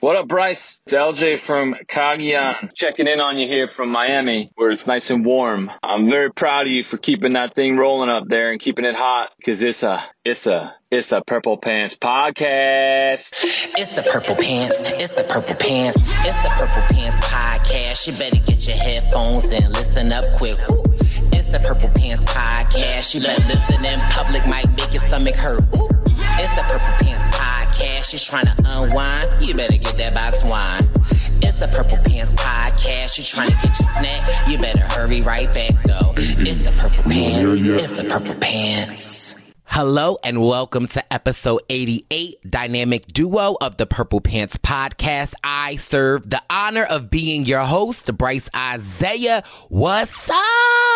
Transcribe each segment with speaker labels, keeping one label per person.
Speaker 1: What up, Bryce? It's LJ from Cagayan, checking in on you here from Miami, where it's nice and warm. I'm very proud of you for keeping that thing rolling up there and keeping it hot, because it's a Purple Pants podcast.
Speaker 2: It's the Purple Pants. It's the Purple Pants. It's the Purple Pants podcast. You better get your headphones and listen up quick. Woo. It's the Purple Pants podcast. You better listen in public, might make your stomach hurt. Ooh. It's the Purple Pants podcast. You're trying to unwind, you better get that box wine. It's the Purple Pants podcast. You're trying to get your snack, you better hurry right back though. It's the Purple Pants. It's the Purple Pants.
Speaker 3: Hello and welcome to episode 88, Dynamic Duo of the Purple Pants podcast. I serve the honor of being your host, Bryce Isaiah. What's up?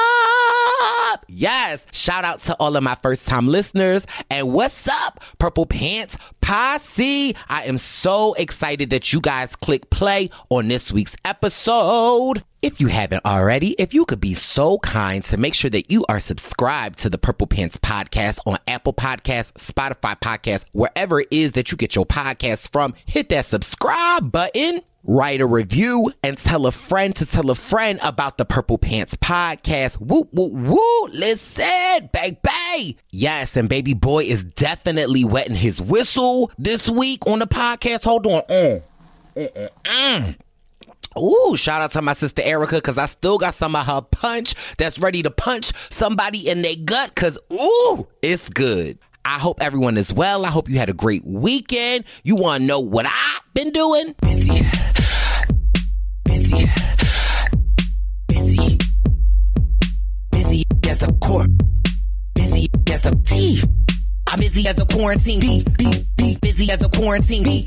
Speaker 3: Yes, shout out to all of my first-time listeners. And what's up, Purple Pants Posse? I am so excited that you guys click play on this week's episode. If you haven't already, if you could be so kind to make sure that you are subscribed to the Purple Pants podcast on Apple Podcasts, Spotify Podcasts, wherever it is that you get your podcasts from, hit that subscribe button, write a review, and tell a friend to tell a friend about the Purple Pants podcast. Woo, woo, woo. Listen, baby. Yes, and baby boy is definitely wetting his whistle this week on the podcast. Hold on. Ooh, shout out to my sister Erica, because I still got some of her punch that's ready to punch somebody in their gut, because, ooh, it's good. I hope everyone is well. I hope you had a great weekend. You want to know what I've been doing? Busy as a court. Busy as a thief. I'm busy as a quarantine. Busy as a quarantine.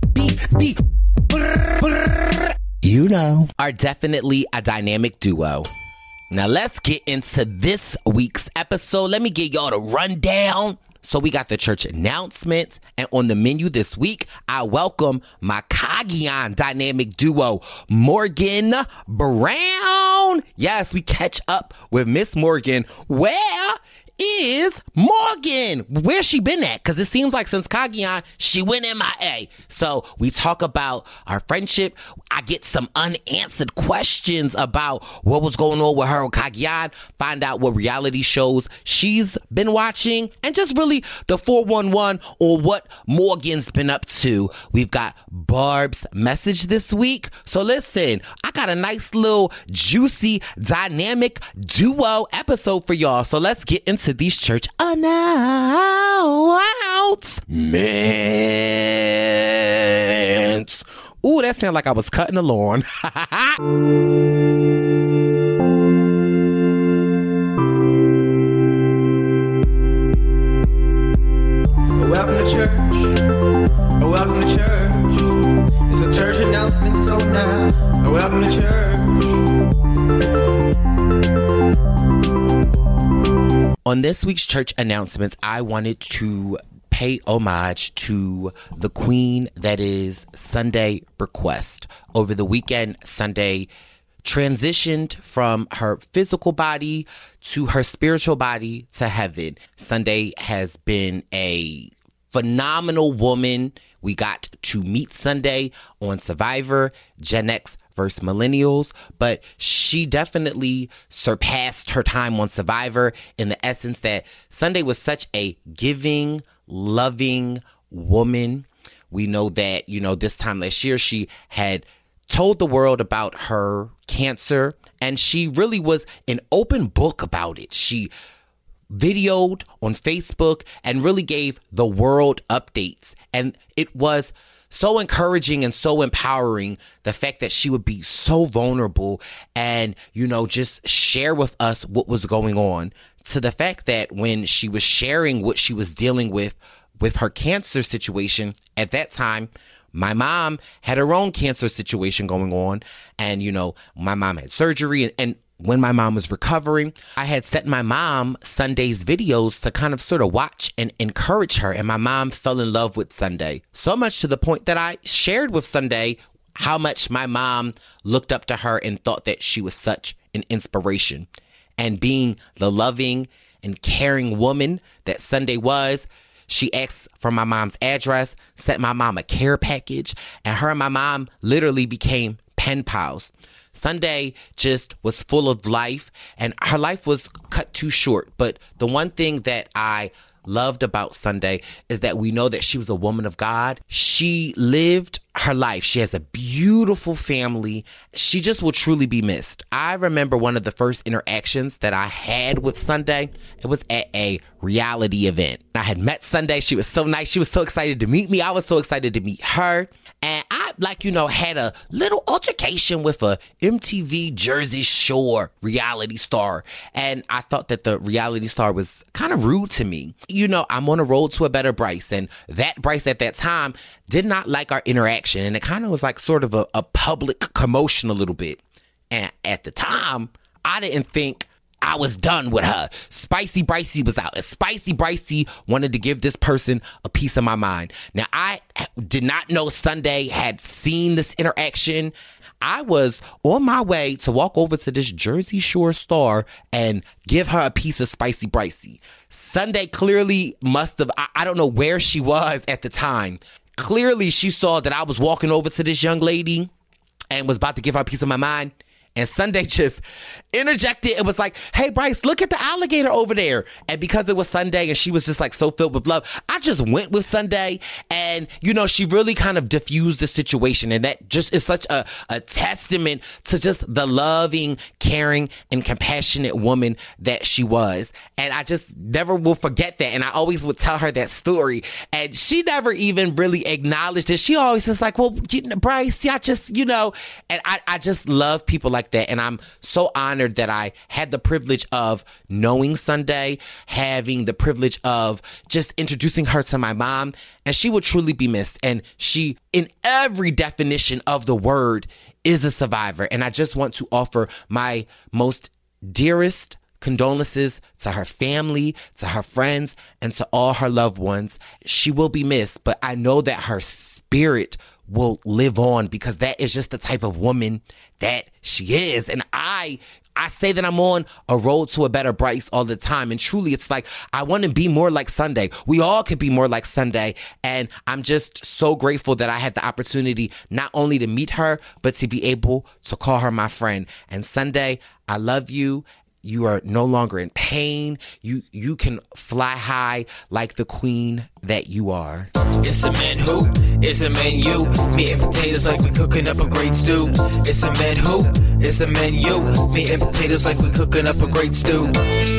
Speaker 3: You know, are definitely a dynamic duo. Now let's get into this week's episode. Let me give y'all the rundown. So we got the church announcements, and on the menu this week, I welcome my Cagayan dynamic duo, Morgan Brown. Yes, we catch up with Miss Morgan. Where is Morgan? Where's she been at? Because it seems like since Cagayan, she went MIA. So we talk about our friendship. I get some unanswered questions about what was going on with her with Cagayan. Find out what reality shows she's been watching. And just really the 411 on what Morgan's been up to. We've got Barb's message this week. So listen, I got a nice little juicy dynamic duo episode for y'all. So let's get into these church announcements. Ooh, that sounded like I was cutting the lawn.
Speaker 4: Welcome to church. Welcome to church. It's a church announcement, so now welcome to church.
Speaker 3: On this week's church announcements, I wanted to pay homage to the queen that is Sunday Request. Over the weekend, Sunday transitioned from her physical body to her spiritual body to heaven. Sunday has been a phenomenal woman. We got to meet Sunday on Survivor, Gen X versus Millennials, but she definitely surpassed her time on Survivor in the essence that Sunday was such a giving, loving woman. We know that, this time last year she had told the world about her cancer, and she really was an open book about it. She videoed on Facebook and really gave the world updates, and it was so encouraging and so empowering, the fact that she would be so vulnerable and, just share with us what was going on, to the fact that when she was sharing what she was dealing with her cancer situation at that time, my mom had her own cancer situation going on, and, my mom had surgery, and when my mom was recovering, I had sent my mom Sunday's videos to kind of sort of watch and encourage her. And my mom fell in love with Sunday, so much to the point that I shared with Sunday how much my mom looked up to her and thought that she was such an inspiration. And being the loving and caring woman that Sunday was, She asked for my mom's address, sent my mom a care package, and her and my mom literally became pen pals. Sunday just was full of life, and her life was cut too short. But the one thing that I loved about Sunday is that we know that she was a woman of God. She lived her life. She has a beautiful family. She just will truly be missed. I remember one of the first interactions that I had with Sunday. It was at a reality event. I had met Sunday. She was so nice. She was so excited to meet me. I was so excited to meet her. And I, had a little altercation with a MTV Jersey Shore reality star. And I thought that the reality star was kind of rude to me. I'm on a road to a better Bryce. And that Bryce at that time did not like our interaction. And it kind of was like sort of a public commotion a little bit. And at the time, I didn't think I was done with her. Spicy Brycey was out. And Spicy Brycey wanted to give this person a piece of my mind. Now, I did not know Sunday had seen this interaction. I was on my way to walk over to this Jersey Shore star and give her a piece of Spicy Brycey. Sunday clearly must have, I don't know where she was at the time. Clearly, she saw that I was walking over to this young lady and was about to give her a piece of my mind. And Sunday just interjected and was like, hey, Bryce, look at the alligator over there. And because it was Sunday and she was just like so filled with love, I just went with Sunday. And, she really kind of diffused the situation. And that just is such a testament to just the loving, caring, and compassionate woman that she was. And I just never will forget that. And I always would tell her that story. And she never even really acknowledged it. She always was like, well, Bryce, yeah, just, and I just love people like that. And I'm so honored that I had the privilege of knowing Sunday, having the privilege of just introducing her to my mom, and she will truly be missed. And she, in every definition of the word, is a survivor. And I just want to offer my most dearest condolences to her family, to her friends, and to all her loved ones. She will be missed, but I know that her spirit will live on because that is just the type of woman that she is. And I say that I'm on a road to a better Bryce all the time. And truly, it's like, I want to be more like Sunday. We all could be more like Sunday. And I'm just so grateful that I had the opportunity not only to meet her, but to be able to call her my friend. And Sunday, I love you. You are no longer in pain. You can fly high like the queen that you are.
Speaker 4: It's a man who, it's a man you. Meat and potatoes like we cooking up a great stew. It's a man who, it's a man you. Meat and potatoes like we cooking up a great stew.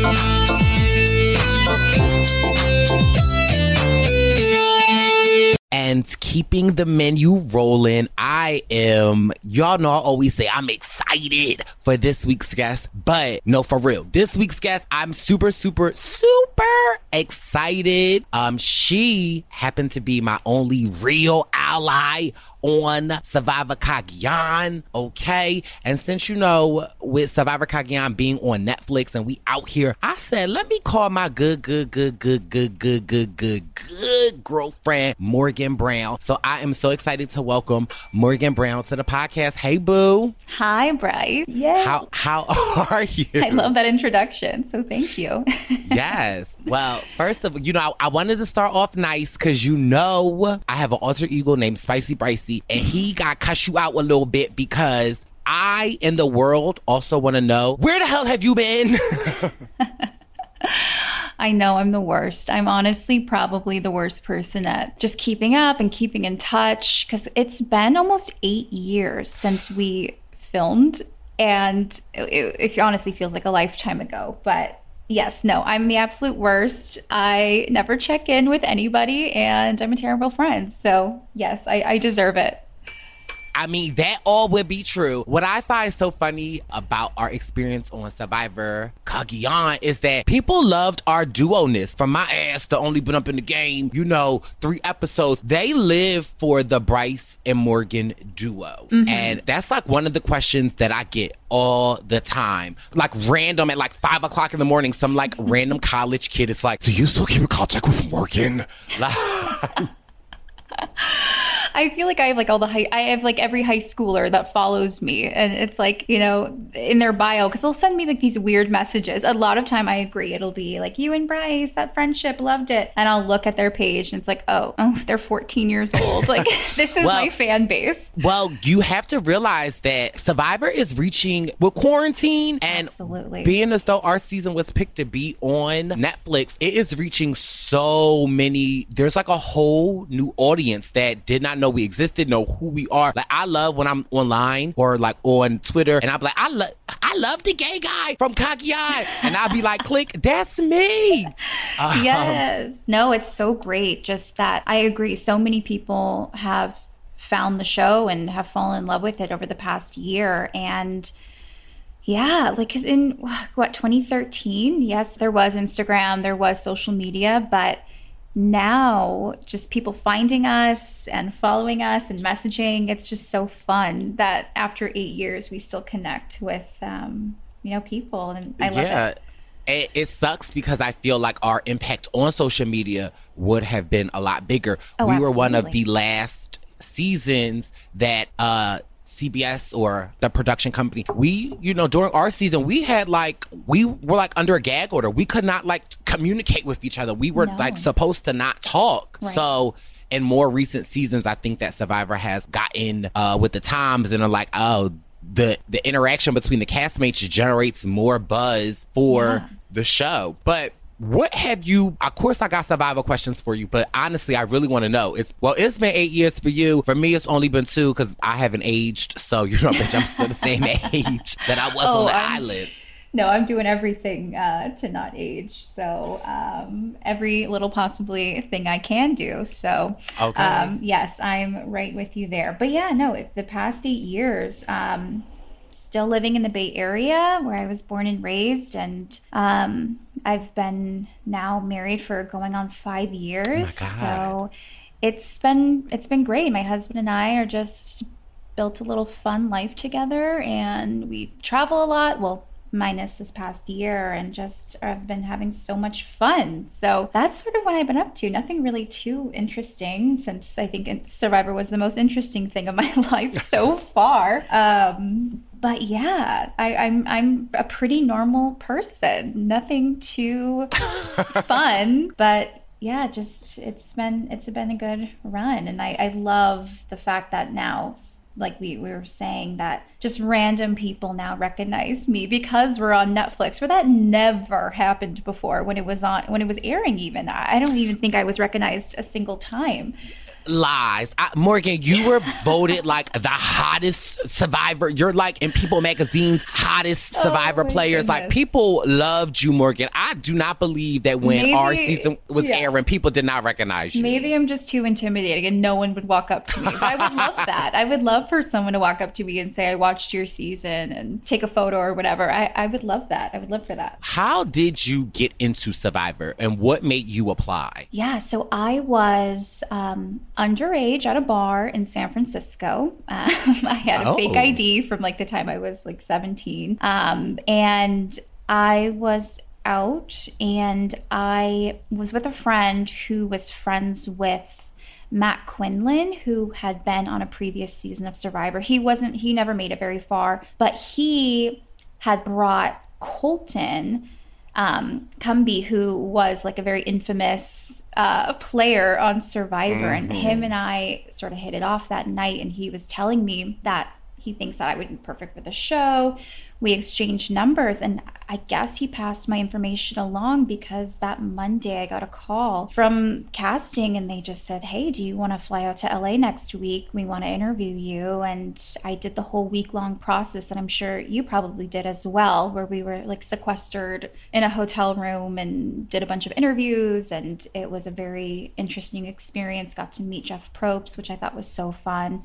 Speaker 3: And keeping the menu rolling, y'all know I always say I'm excited for this week's guest, but no, for real, this week's guest, I'm super, super, super excited. She happened to be my only real ally on Survivor Cagayan, okay? And since with Survivor Cagayan being on Netflix and we out here, I said, let me call my good girlfriend, Morgan Brown. So I am so excited to welcome Morgan Brown to the podcast. Hey, boo.
Speaker 5: Hi, Bryce. Yay.
Speaker 3: How are you?
Speaker 5: I love that introduction, so thank you.
Speaker 3: Yes. Well, first of all, I wanted to start off nice because I have an alter ego named Spicy Brycey, and he got cuss you out a little bit because I, in the world, also want to know, where the hell have you been?
Speaker 5: I know I'm the worst. I'm honestly probably the worst person at just keeping up and keeping in touch because it's been almost 8 years since we filmed, and it honestly feels like a lifetime ago. But yes, no, I'm the absolute worst. I never check in with anybody, and I'm a terrible friend. So yes, I deserve it.
Speaker 3: I mean, that all would be true. What I find so funny about our experience on Survivor Cagayan is that people loved our duo-ness. From my ass to only been up in the game, 3 episodes. They live for the Bryce and Morgan duo. Mm-hmm. And that's like one of the questions that I get all the time. Like random at like 5 o'clock in the morning, some like random college kid is like, do you still keep in contact with Morgan?
Speaker 5: I feel like I have like I have like every high schooler that follows me, and it's like, in their bio, because they'll send me like these weird messages. A lot of time I agree. It'll be like, you and Bryce, that friendship, loved it. And I'll look at their page and it's like, oh, they're 14 years old. Like, this is my fan base.
Speaker 3: Well, you have to realize that Survivor is reaching with quarantine and
Speaker 5: Absolutely.
Speaker 3: being as though our season was picked to be on Netflix, it is reaching so many. There's like a whole new audience that did not know we existed, know who we are. Like, I love when I'm online or like on Twitter and I'm like, I love the gay guy from Cagayan, and I'll be like, click, that's me.
Speaker 5: Yes. No, it's so great. Just that I agree. So many people have found the show and have fallen in love with it over the past year. And yeah, like, 'cause in 2013, yes, there was Instagram, there was social media, but now just people finding us and following us and messaging, it's just so fun that after 8 years we still connect with people, and I love it.
Speaker 3: It sucks because I feel like our impact on social media would have been a lot bigger. We were one of the last seasons that CBS or the production company, we, during our season, we were like under a gag order. We could not like communicate with each other. We were like supposed to not talk. Right. So in more recent seasons, I think that Survivor has gotten with the times and are like, oh, the interaction between the castmates generates more buzz for the show. But what have you, of course I got Survivor questions for you, but honestly, I really want to know. It's been 8 years for you. For me, it's only been 2 because I haven't aged. So, bitch, I'm still the same age that I was on the island.
Speaker 5: No, I'm doing everything to not age. So every little possibly thing I can do. So yes, I'm right with you there. But yeah, no, the past 8 years, still living in the Bay Area where I was born and raised, and I've been now married for going on 5 years. Oh my God. So it's been great. My husband and I are just built a little fun life together, and we travel a lot. Well, minus this past year, and just I've been having so much fun. So that's sort of what I've been up to. Nothing really too interesting, since I think Survivor was the most interesting thing of my life so far. But yeah, I'm a pretty normal person. Nothing too fun, but yeah, just it's been a good run, and I love the fact that now, like we were saying, that just random people now recognize me because we're on Netflix, where that never happened before when it was airing. Even I don't even think I was recognized a single time.
Speaker 3: Lies. Morgan, you were voted like the hottest Survivor. You're like in People Magazine's hottest Survivor players. Like, people loved you, Morgan. I do not believe that when our season was airing, people did not recognize you.
Speaker 5: Maybe I'm just too intimidating and no one would walk up to me. But I would love that. I would love for someone to walk up to me and say, I watched your season, and take a photo or whatever. I would love that. I would love for that.
Speaker 3: How did you get into Survivor, and what made you apply?
Speaker 5: Yeah, so I was underage at a bar in San Francisco. I had a fake ID from like the time I was like 17. And I was out, and I was with a friend who was friends with Matt Quinlan, who had been on a previous season of Survivor. He never made it very far, but he had brought Colton Cumbie, who was like a very infamous player on Survivor, and him and I sort of hit it off that night, and he was telling me that he thinks that I would be perfect for the show. We exchanged numbers, and I guess he passed my information along because that Monday I got a call from casting, and they just said, hey, do you want to fly out to LA next week? We want to interview you. And I did the whole week-long process that I'm sure you probably did as well, where we were like sequestered in a hotel room and did a bunch of interviews, and it was a very interesting experience. Got to meet Jeff Probst, which I thought was so fun.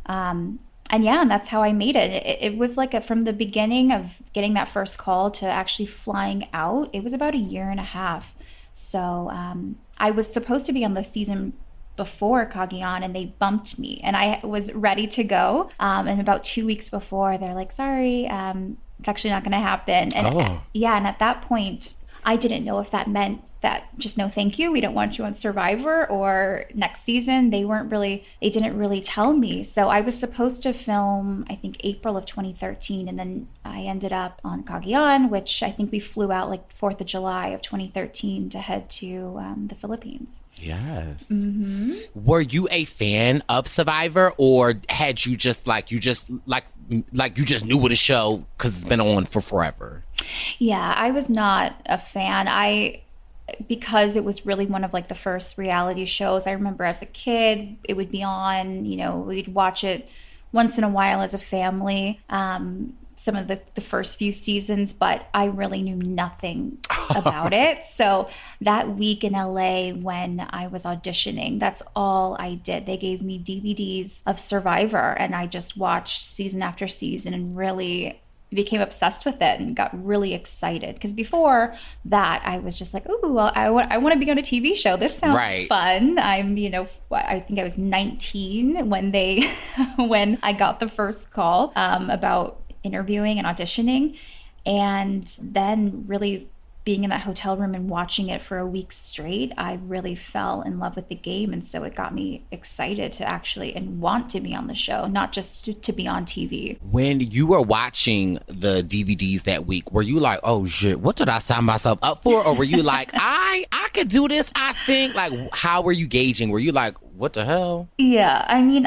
Speaker 5: And yeah, and that's how I made it. It was like from the beginning of getting that first call to actually flying out, it was about 1.5 years. So I was supposed to be on the season before Cagayan, and they bumped me, and I was ready to go. And about 2 weeks before, they're like, sorry, it's actually not going to happen. And yeah, and at that point, I didn't know if that meant that just no thank you, we don't want you on Survivor or next season. They didn't really tell me. So I was supposed to film, I think, April of 2013, and then I ended up on Cagayan, which I think we flew out like 4th of July of 2013 to head to the Philippines.
Speaker 3: Yes. Were you a fan of Survivor, or had you just you just knew of the show because it's been on for forever?
Speaker 5: Yeah, I was not a fan. Because it was really one of like the first reality shows. I remember as a kid, it would be on, we'd watch it once in a while as a family, some of the first few seasons, but I really knew nothing about it. So that week in LA when I was auditioning, that's all I did. They gave me DVDs of Survivor, and I just watched season after season and really became obsessed with it and got really excited. Because before that, I was just like, ooh, well, I want to be on a TV show. This sounds fun. I'm, I think I was 19 when I got the first call about interviewing and auditioning. And then really being in that hotel room and watching it for a week straight, I really fell in love with the game. And so it got me excited to actually and want to be on the show, not just to be on TV.
Speaker 3: When you were watching the DVDs that week, were you like, oh shit, what did I sign myself up for? Or were you like, I could do this, I think? Like, how were you gauging? Were you like, what the hell?
Speaker 5: Yeah, I mean,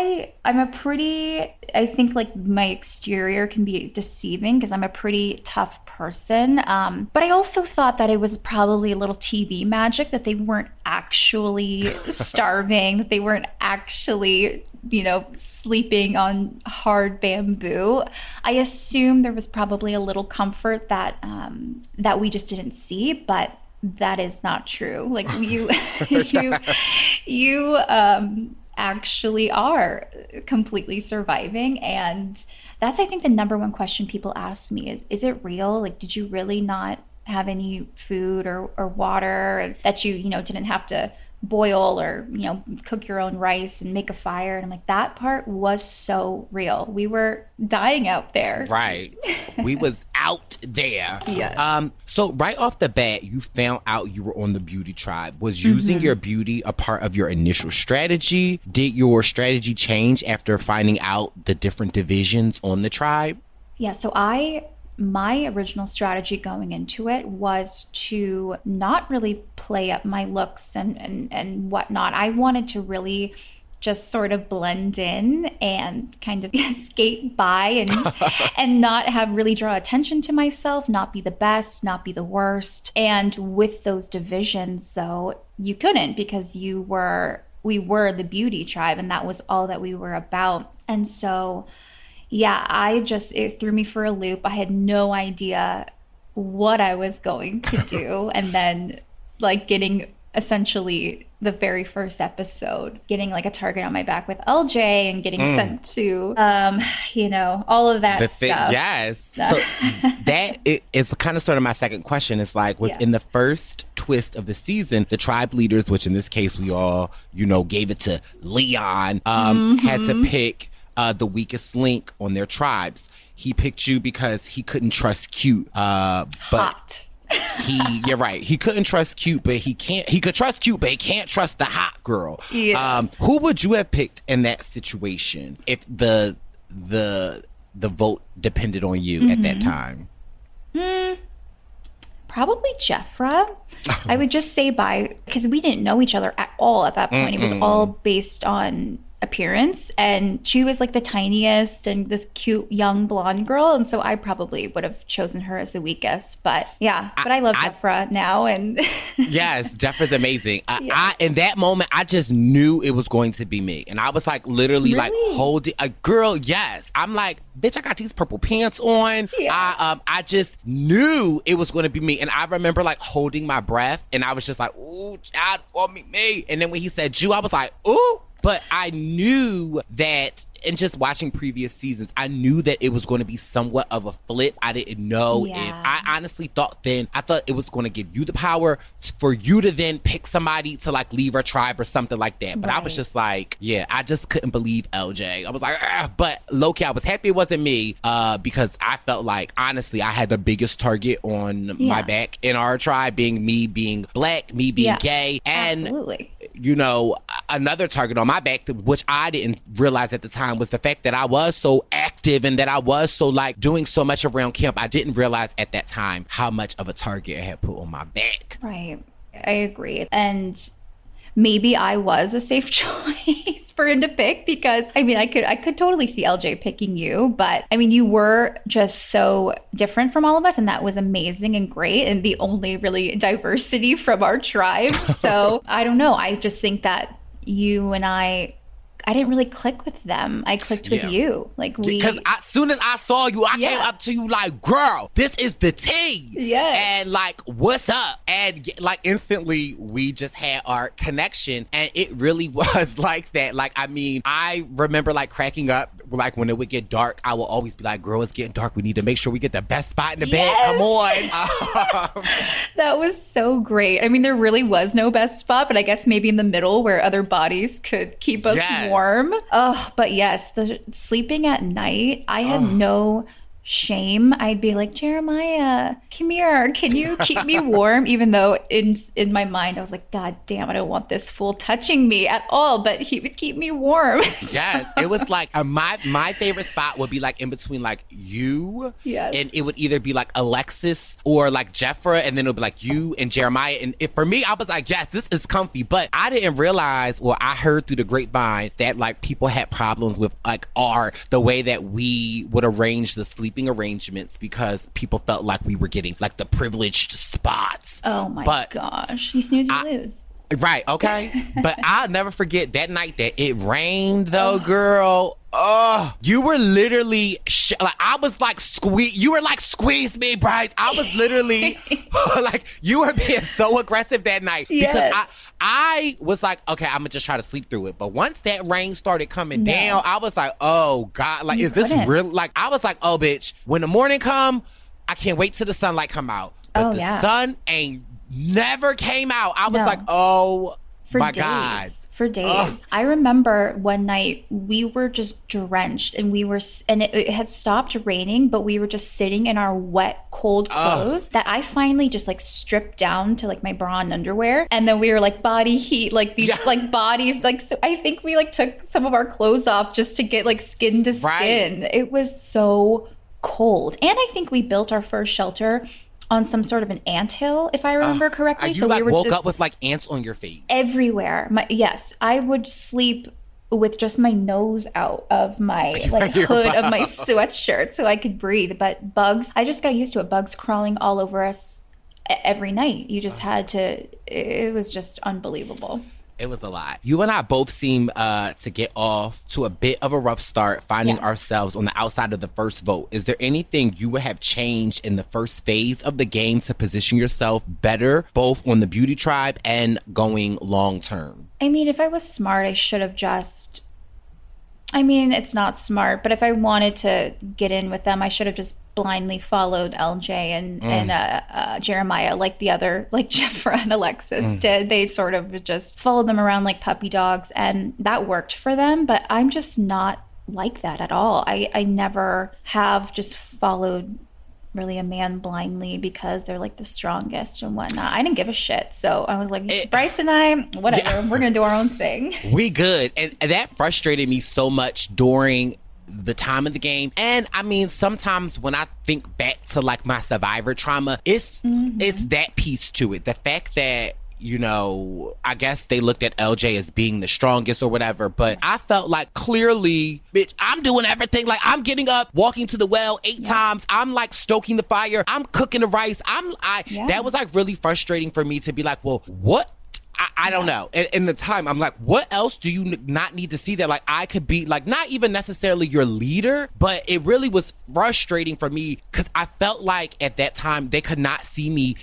Speaker 5: I think like my exterior can be deceiving because I'm a pretty tough person. But I also thought that it was probably a little TV magic, that they weren't actually starving, that they weren't actually, sleeping on hard bamboo. I assume there was probably a little comfort that we just didn't see, but that is not true. Like you actually are completely surviving. And that's, I think, the number one question people ask me is it real? Like, did you really not have any food or water, that you didn't have to boil or cook your own rice and make a fire? And I'm like, that part was so real. We were dying out there.
Speaker 3: Right. We was out there.
Speaker 5: Yeah.
Speaker 3: So right off the bat, you found out you were on the beauty tribe. Was using your beauty a part of your initial strategy? Did your strategy change after finding out the different divisions on the tribe?
Speaker 5: Yeah, so my original strategy going into it was to not really play up my looks and whatnot. I wanted to really just sort of blend in and kind of skate by and not really draw attention to myself, not be the best, not be the worst. And with those divisions, though, you couldn't, because we were the beauty tribe, and that was all that we were about. And so yeah, it threw me for a loop. I had no idea what I was going to do. And then like getting essentially the very first episode, getting like a target on my back with LJ and getting sent to, all of that stuff.
Speaker 3: Yes. So that is kind of sort of my second question. It's like within the first twist of the season, the tribe leaders, which in this case we all, gave it to Leon, had to pick the weakest link on their tribes. He picked you because he couldn't trust Cute.
Speaker 5: Hot.
Speaker 3: You're right. He couldn't trust Cute, but he could trust Cute, but he can't trust the hot girl.
Speaker 5: Yes.
Speaker 3: Who would you have picked in that situation if the vote depended on you at that time?
Speaker 5: Probably Jeffra. I would just say because we didn't know each other at all at that point. It was all based on appearance, and she was like the tiniest and this cute young blonde girl, and so I probably would have chosen her as the weakest. But yeah, I love Jeffra now, and
Speaker 3: yes, Jeffra's amazing. In that moment I just knew it was going to be me, and I was like literally like holding a girl. Yes, I'm like, bitch, I got these purple pants on. I just knew it was going to be me, and I remember like holding my breath, and I was just like, ooh, child, or me. And then when he said Jew, I was like, ooh. But I knew that, and just watching previous seasons, I knew that it was going to be somewhat of a flip. I didn't know if, I honestly thought it was going to give you the power for you to then pick somebody to like leave our tribe or something like that. But I was just like, I just couldn't believe LJ. I was like, but low-key, I was happy it wasn't me because I felt like, honestly, I had the biggest target on my back in our tribe, being black, me being gay, and you know, another target on my back, which I didn't realize at the time, was the fact that I was so active and that I was so like doing so much around camp. I didn't realize at that time how much of a target I had put on my back.
Speaker 5: Right. I agree. And maybe I was a safe choice for him to pick, because I mean, I could totally see LJ picking you, but I mean, you were just so different from all of us, and that was amazing and great, and the only really diversity from our tribe. So I don't know. I just think that you and I didn't really click with them. I clicked with you. Like
Speaker 3: because as soon as I saw you, I came up to you like, girl, this is the tea. Yeah. And like, what's up? And like instantly we just had our connection, and it really was like that. Like, I mean, I remember like cracking up, like when it would get dark, I will always be like, girl, it's getting dark. We need to make sure we get the best spot in the bed. Come on.
Speaker 5: That was so great. I mean, there really was no best spot, but I guess maybe in the middle where other bodies could keep us warm. Oh, but yes, the sleeping at night, I had no shame. I'd be like, Jeremiah, come here. Can you keep me warm? Even though in my mind, I was like, God damn, I don't want this fool touching me at all. But he would keep me warm.
Speaker 3: Yes. It was like my favorite spot would be like in between like you. Yes. And it would either be like Alexis or like Jeffra. And then it would be like you and Jeremiah. And for me, I was like, yes, this is comfy. But I didn't realize, or I heard through the grapevine, that like people had problems with like the way that we would arrange the sleeping arrangements, because people felt like we were getting like the privileged spots.
Speaker 5: Oh my gosh. You snooze, you lose.
Speaker 3: Right, okay. But I'll never forget that night that it rained though, girl. Oh, you were literally like, I was like, you were like, squeeze me, Bryce. I was literally like, you were being so aggressive that night. Because I was like, okay, I'm gonna just try to sleep through it. But once that rain started coming down, I was like, oh God, like, is this real? Like, I was like, oh bitch, when the morning come, I can't wait till the sunlight come out. But the sun ain't never came out. I was like, oh my God.
Speaker 5: For days. I remember one night we were just drenched, and it had stopped raining, but we were just sitting in our wet, cold clothes that I finally just like stripped down to like my bra and underwear. And then we were like body heat, like these like bodies, like, so I think we like took some of our clothes off just to get like skin to skin. It was so cold. And I think we built our first shelter on some sort of an anthill, if I remember correctly.
Speaker 3: You so like we woke up with like ants on your face?
Speaker 5: Everywhere. Yes, I would sleep with just my nose out of my like hood of my sweatshirt so I could breathe. But bugs, I just got used to it. Bugs crawling all over us every night. You just had to, it was just unbelievable.
Speaker 3: It was a lot. You and I both seem to get off to a bit of a rough start, finding ourselves on the outside of the first vote. Is there anything you would have changed in the first phase of the game to position yourself better, both on the beauty tribe and going long term?
Speaker 5: I mean, if I was smart, I should have just... I mean, it's not smart, but if I wanted to get in with them, I should have just blindly followed LJ and Jeremiah, like the other, like Jeffra and Alexis did. They sort of just followed them around like puppy dogs, and that worked for them. But I'm just not like that at all. I never have just followed really a man blindly because they're like the strongest and whatnot. I didn't give a shit. So I was like, Bryce and I, whatever, we're going to do our own thing.
Speaker 3: We good. And that frustrated me so much during the time of the game. And I mean, sometimes when I think back to like my survivor trauma, it's that piece to it. The fact that, you know, I guess they looked at LJ as being the strongest or whatever, but I felt like clearly, bitch, I'm doing everything. Like, I'm getting up, walking to the well 8 times. I'm like stoking the fire. I'm cooking the rice. That was like really frustrating for me to be like, well, what? I don't know. In the time, I'm like, what else do you not need to see that? Like, I could be like, not even necessarily your leader, but it really was frustrating for me because I felt like at that time they could not see me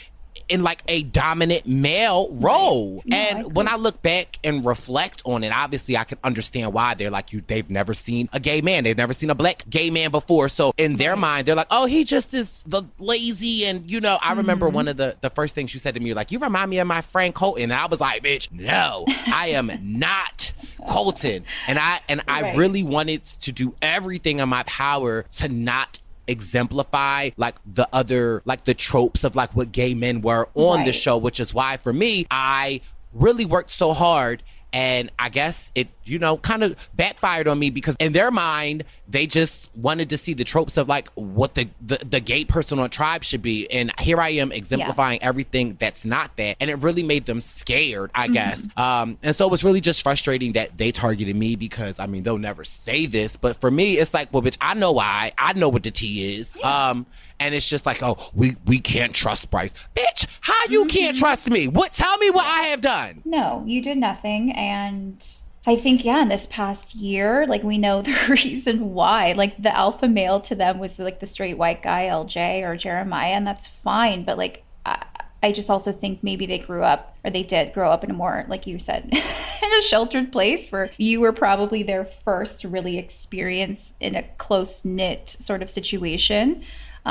Speaker 3: in like a dominant male role.
Speaker 5: No,
Speaker 3: And when I look back and reflect on it, obviously I can understand why they're like, they've never seen a gay man. They've never seen a black gay man before. So in their mind, they're like, oh, he just is the lazy. And, I remember one of the first things you said to me, like, you remind me of my friend Colton. And I was like, bitch, no, I am not Colton. And I really wanted to do everything in my power to not exemplify like the other, like the tropes of like what gay men were on the show, which is why for me, I really worked so hard. And I guess it, kind of backfired on me because in their mind, they just wanted to see the tropes of like what the gay person on Tribe should be. And here I am exemplifying everything that's not that. And it really made them scared, I guess. And so it was really just frustrating that they targeted me because, I mean, they'll never say this. But for me, it's like, well, bitch, I know why. I know what the tea is. And it's just like, oh, we can't trust Bryce. Bitch, how you can't trust me? Tell me what I have done.
Speaker 5: No, you did nothing. And I think, in this past year, like, we know the reason why. Like, the alpha male to them was, like, the straight white guy, LJ or Jeremiah, and that's fine. But, like, I just also think maybe they did grow up in a more, like you said, in a sheltered place where you were probably their first really experience in a close-knit sort of situation.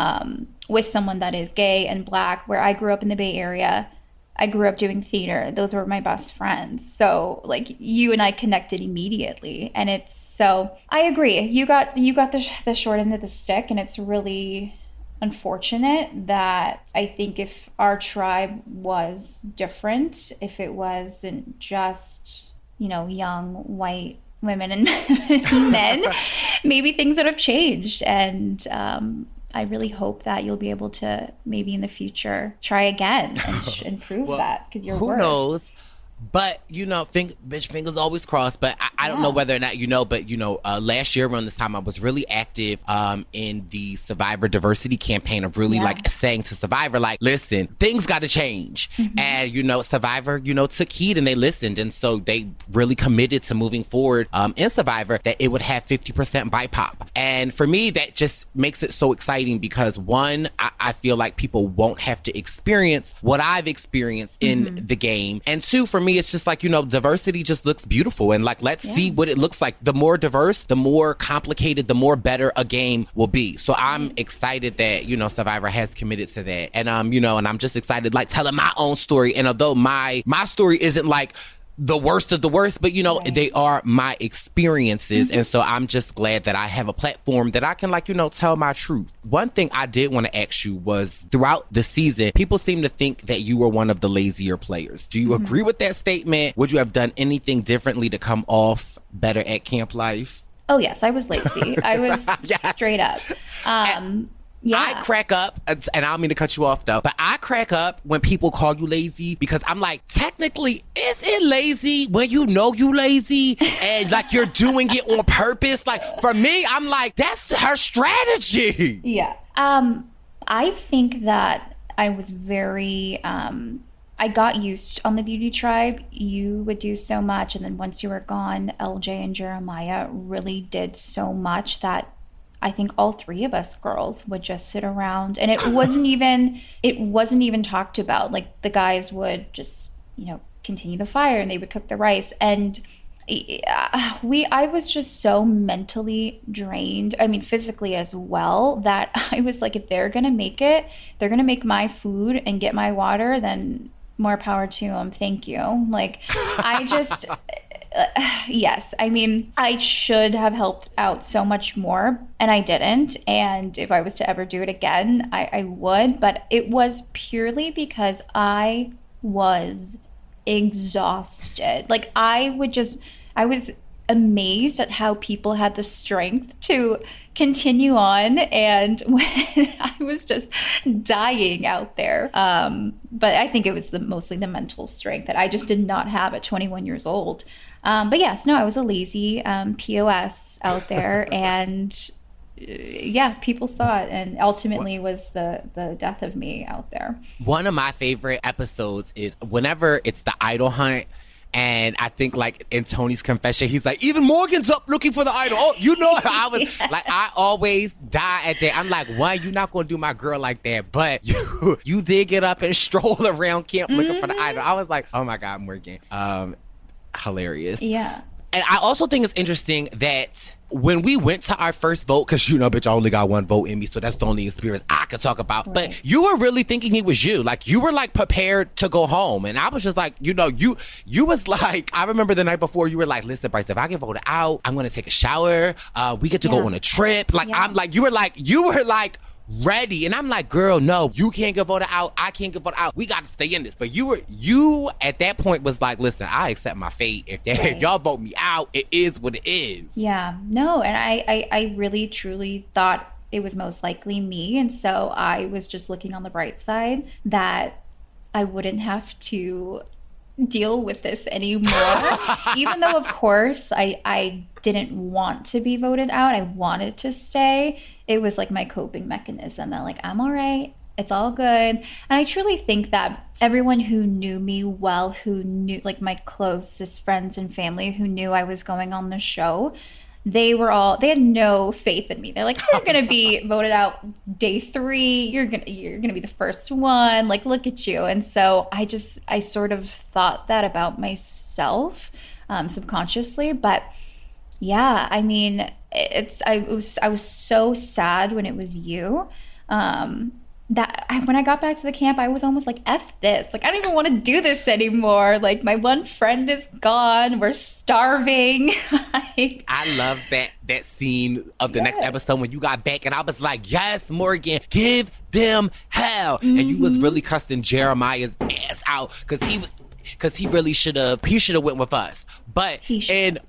Speaker 5: With someone that is gay and black, where I grew up in the Bay Area. I grew up doing theater. Those were my best friends. So like you and I connected immediately. And so I agree. You got the short end of the stick, and it's really unfortunate that I think if our tribe was different, if it wasn't just, young white women and men, maybe things would have changed. And I really hope that you'll be able to maybe in the future try again and improve that because you're
Speaker 3: who knows. But, bitch, fingers always crossed. But I don't know whether or not but, last year around this time, I was really active in the Survivor diversity campaign of really, like, saying to Survivor, like, listen, things got to change. And, Survivor, took heed and they listened. And so they really committed to moving forward in Survivor that it would have 50% BIPOC. And for me, that just makes it so exciting because, one, I feel like people won't have to experience what I've experienced in the game. And two, for me, it's just like, diversity just looks beautiful. And like, let's see what it looks like. The more diverse, the more complicated, the more better a game will be. So I'm excited that, Survivor has committed to that. And, and I'm just excited, like telling my own story. And although my story isn't like the worst of the worst, but they are my experiences. And so I'm just glad that I have a platform that I can tell my truth. One thing I did want to ask you was throughout the season, people seem to think that you were one of the lazier players. Do you agree with that statement? Would you have done anything differently to come off better at Camp Life?
Speaker 5: Oh yes, I was lazy. I was straight up.
Speaker 3: I crack up, and I don't mean to cut you off though, but I crack up when people call you lazy because I'm like, technically, is it lazy when you know you lazy and like you're doing it on purpose? Like for me, I'm like, that's her strategy.
Speaker 5: Yeah. I think that I was very, I got used on the Beauty Tribe. You would do so much, and then once you were gone, LJ and Jeremiah really did so much that I think all three of us girls would just sit around, and it wasn't even talked about. Like the guys would just, continue the fire and they would cook the rice. And I was just so mentally drained. I mean, physically as well, that I was like, if they're going to make it, they're going to make my food and get my water, then more power to them. Thank you. Like I just, yes, I mean, I should have helped out so much more, and I didn't. And if I was to ever do it again, I would. But it was purely because I was exhausted. Like I was amazed at how people had the strength to continue on, and when I was just dying out there. But I think it was mostly the mental strength that I just did not have at 21 years old. But yes, no, I was a lazy POS out there, and people saw it, and ultimately was the death of me out there.
Speaker 3: One of my favorite episodes is whenever it's the idol hunt And I think like in Tony's confession, he's like, even Morgan's up looking for the idol. Oh, you know, I was like, I always die at that. I'm like, one, you're not going to do my girl like that. But you did get up and stroll around camp looking for the idol. I was like, oh my God, Morgan. Hilarious.
Speaker 5: Yeah.
Speaker 3: And I also think it's interesting that when we went to our first vote, because, you know, bitch, I only got one vote in me, so that's the only experience I could talk about. Right. But you were really thinking it was you. Like, you were, like, prepared to go home. And I was just like, you know, you was like, I remember the night before, you were like, listen, Bryce, if I get voted out, I'm going to take a shower. We get to go on a trip. Like, I'm like, you were like, ready. And I'm like, girl, no, you can't get voted out. I can't get voted out. We got to stay in this. But you at that point was like, listen, I accept my fate. If y'all vote me out, it is what it is.
Speaker 5: Yeah, no. And I really, truly thought it was most likely me. And so I was just looking on the bright side that I wouldn't have to deal with this anymore. Even though, of course, I didn't want to be voted out. I wanted to stay. It was like my coping mechanism that like, I'm all right. It's all good. And I truly think that everyone who knew me well, who knew like my closest friends and family who knew I was going on the show, they had no faith in me. They're like, you're going to be voted out day 3. You're going to be the first one. Like, look at you. And so I sort of thought that about myself subconsciously. But yeah, I mean, I was so sad when it was you. When I got back to the camp, I was almost like, F this. Like, I don't even want to do this anymore. Like, my one friend is gone. We're starving.
Speaker 3: I love that scene of the next episode when you got back, and I was like, yes, Morgan, give them hell. Mm-hmm. And you was really cussing Jeremiah's ass out because he really should have went with us. But in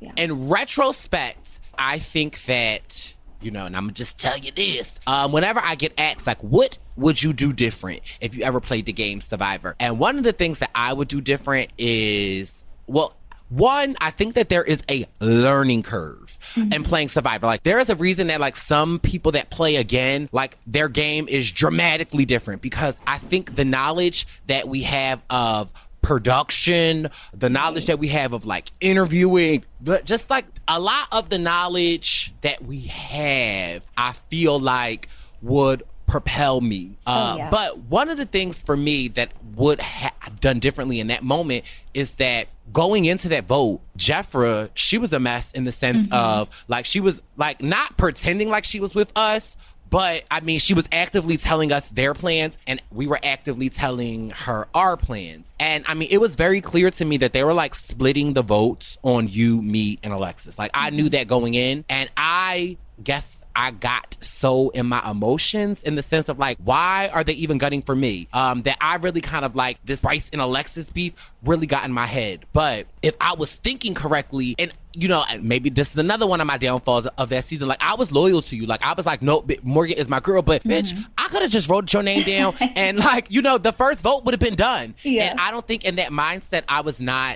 Speaker 3: retrospect, I think that, you know, and I'm going to just tell you this. Whenever I get asked, like, what would you do different if you ever played the game Survivor? And one of the things that I would do different is, well, one, I think that there is a learning curve in playing Survivor. Like, there is a reason that, like, some people that play again, like, their game is dramatically different, because I think the knowledge that we have of production, the knowledge that we have of like interviewing, but just like a lot of the knowledge that we have, I feel like would propel me. But one of the things for me that would have done differently in that moment is that going into that vote, Jeffra, she was a mess in the sense of like, she was like not pretending like she was with us, but, I mean, she was actively telling us their plans, and we were actively telling her our plans. And, I mean, it was very clear to me that they were, like, splitting the votes on you, me, and Alexis. Like, I knew that going in, and I guess I got so in my emotions in the sense of, like, why are they even gunning for me? That I really kind of, like, this Bryce and Alexis beef really got in my head. But if I was thinking correctly, and you know, maybe this is another one of my downfalls of that season. Like, I was loyal to you. Like, I was like, no, Morgan is my girl. But, bitch, I could have just wrote your name down. And, like, you know, the first vote would have been done. Yeah. And I don't think in that mindset I was not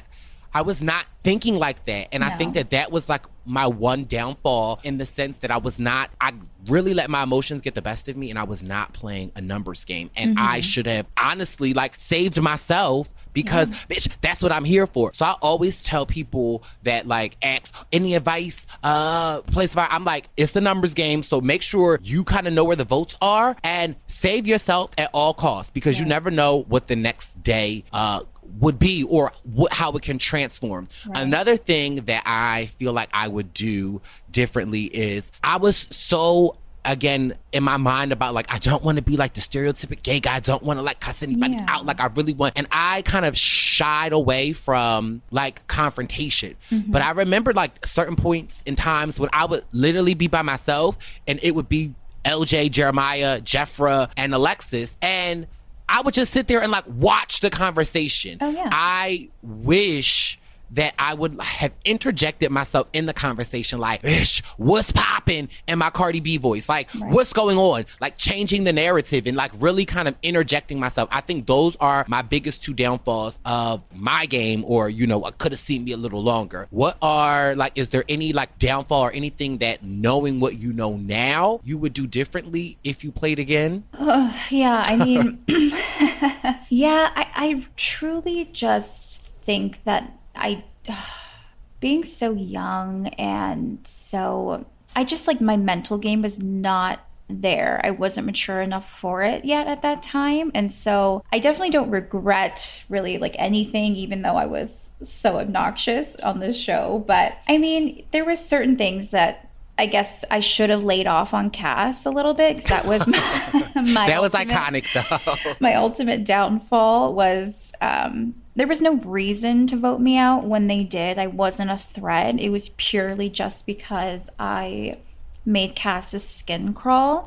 Speaker 3: thinking like that. And I think that was, like, my one downfall in the sense that I really let my emotions get the best of me, and I was not playing a numbers game. And I should have honestly, like, saved myself, because, bitch, that's what I'm here for. So I always tell people that, like, ask any advice, play Survivor. I'm like, it's a numbers game, so make sure you kind of know where the votes are and save yourself at all costs, because you never know what the next day would be, or how it can transform. Right. Another thing that I feel like I would do differently is I was so, again, in my mind about, like, I don't want to be like the stereotypical gay guy. I don't want to, like, cuss anybody out. Like, I really want, and I kind of shied away from, like, confrontation. But I remember, like, certain points in times when I would literally be by myself, and it would be LJ, Jeremiah, Jeffra, and Alexis, and I would just sit there and, like, watch the conversation. Oh, yeah. I wish that I would have interjected myself in the conversation, like, "Ish, what's poppin'?" in my Cardi B voice, like, what's going on? Like, changing the narrative and, like, really kind of interjecting myself. I think those are my biggest 2 downfalls of my game, or, you know, I could have seen me a little longer. What are, like, is there any, like, downfall or anything that, knowing what you know now, you would do differently if you played again?
Speaker 5: Yeah, I mean, I truly just think that being so young and I just like my mental game was not there. I wasn't mature enough for it yet at that time. And so I definitely don't regret really like anything, even though I was so obnoxious on this show. But I mean, there were certain things that I guess I should have laid off on Cass a little bit, because that was my
Speaker 3: that was iconic though.
Speaker 5: My ultimate downfall was there was no reason to vote me out when they did. I wasn't a threat. It was purely just because I made Cass's skin crawl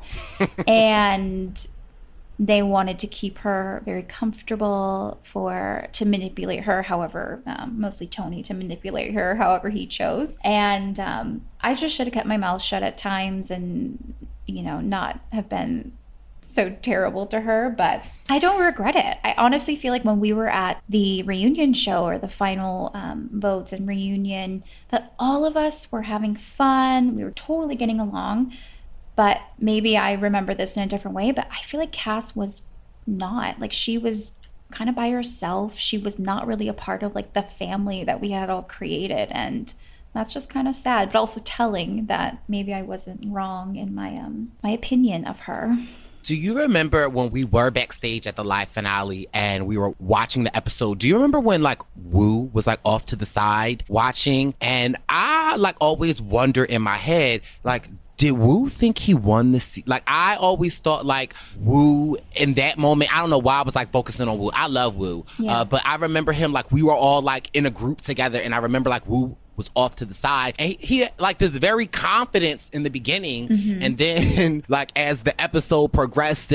Speaker 5: and they wanted to keep her very comfortable to manipulate her however, mostly Tony, to manipulate her however he chose. And I just should have kept my mouth shut at times and, not have been so terrible to her, but I don't regret it. I honestly feel like when we were at the reunion show or the final votes and reunion, that all of us were having fun. We were totally getting along. But maybe I remember this in a different way, but I feel like Cass was not. Like, she was kind of by herself. She was not really a part of, like, the family that we had all created. And that's just kind of sad, but also telling that maybe I wasn't wrong in my opinion of her.
Speaker 3: Do you remember when we were backstage at the live finale and we were watching the episode? Do you remember when like Wu was like off to the side watching? And I like always wonder in my head, like, did Wu think he won the season? Like, I always thought like Wu in that moment, I don't know why I was like focusing on Wu. I love Wu. Yeah. But I remember him like we were all like in a group together, and I remember like Wu was off to the side, and he had like this very confidence in the beginning, and then like as the episode progressed,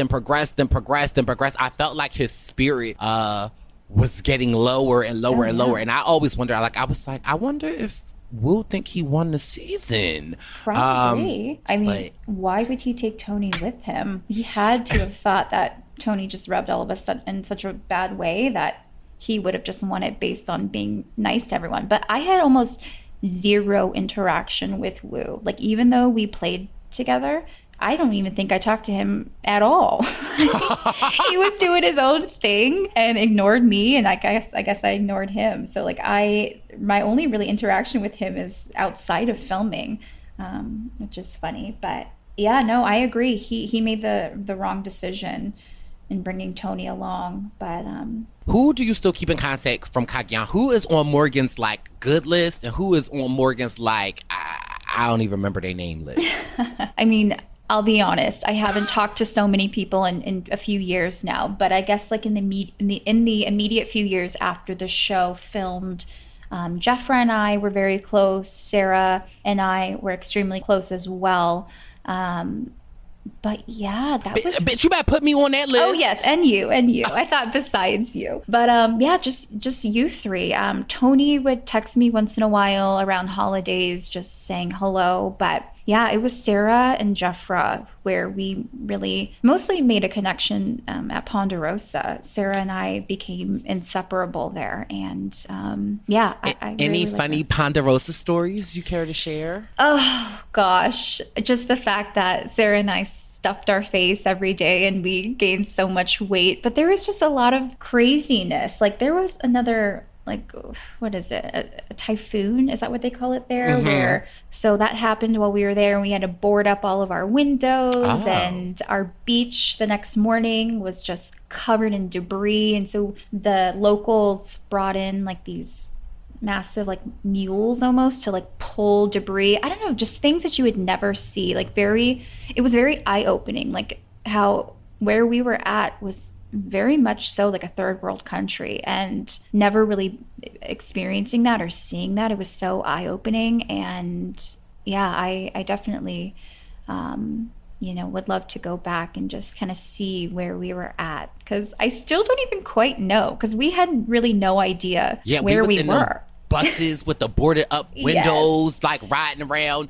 Speaker 3: I felt like his spirit was getting lower and lower and lower, and I always wonder, like I was like, I wonder if Will think he won the season.
Speaker 5: Probably. I mean, why would he take Tony with him? He had to have thought that Tony just rubbed all of us in such a bad way that he would have just won it based on being nice to everyone. But I had almost zero interaction with Wu. Like, even though we played together, I don't even think I talked to him at all. He was doing his own thing and ignored me, and I guess I ignored him. So like my only really interaction with him is outside of filming, which is funny. But yeah, no, I agree. He made the wrong decision in bringing Tony along. But
Speaker 3: who do you still keep in contact from Cagayan? Who is on Morgan's like good list, and who is on Morgan's like I don't even remember their name list?
Speaker 5: I mean, I'll be honest, I haven't talked to so many people in a few years now, but I guess like in the immediate few years after the show filmed, Jeffra and I were very close. Sarah and I were extremely close as well. But yeah, that was.
Speaker 3: Bitch, you better put me on that list.
Speaker 5: Oh yes, and you. I thought besides you, but yeah, just you three. Tony would text me once in a while around holidays, just saying hello. But yeah, it was Sarah and Jeffra where we really mostly made a connection at Ponderosa. Sarah and I became inseparable there, and yeah, I
Speaker 3: any
Speaker 5: really
Speaker 3: funny Ponderosa stories you care to share?
Speaker 5: Oh gosh, just the fact that Sarah and I stuffed our face every day and we gained so much weight, but there was just a lot of craziness. Like there was another, like, what is it, a typhoon, is that what they call it there? So that happened while we were there, and we had to board up all of our windows, and our beach the next morning was just covered in debris, and so the locals brought in like these massive like mules almost to like pull debris. I don't know, just things that you would never see. Like it was very eye-opening, like how where we were at was very much so like a third world country, and never really experiencing that or seeing that. It was so eye-opening, and yeah, I definitely would love to go back and just kind of see where we were at, because I still don't even quite know, because we had really no idea where we were.
Speaker 3: Buses with the boarded up windows, yes. Like riding around.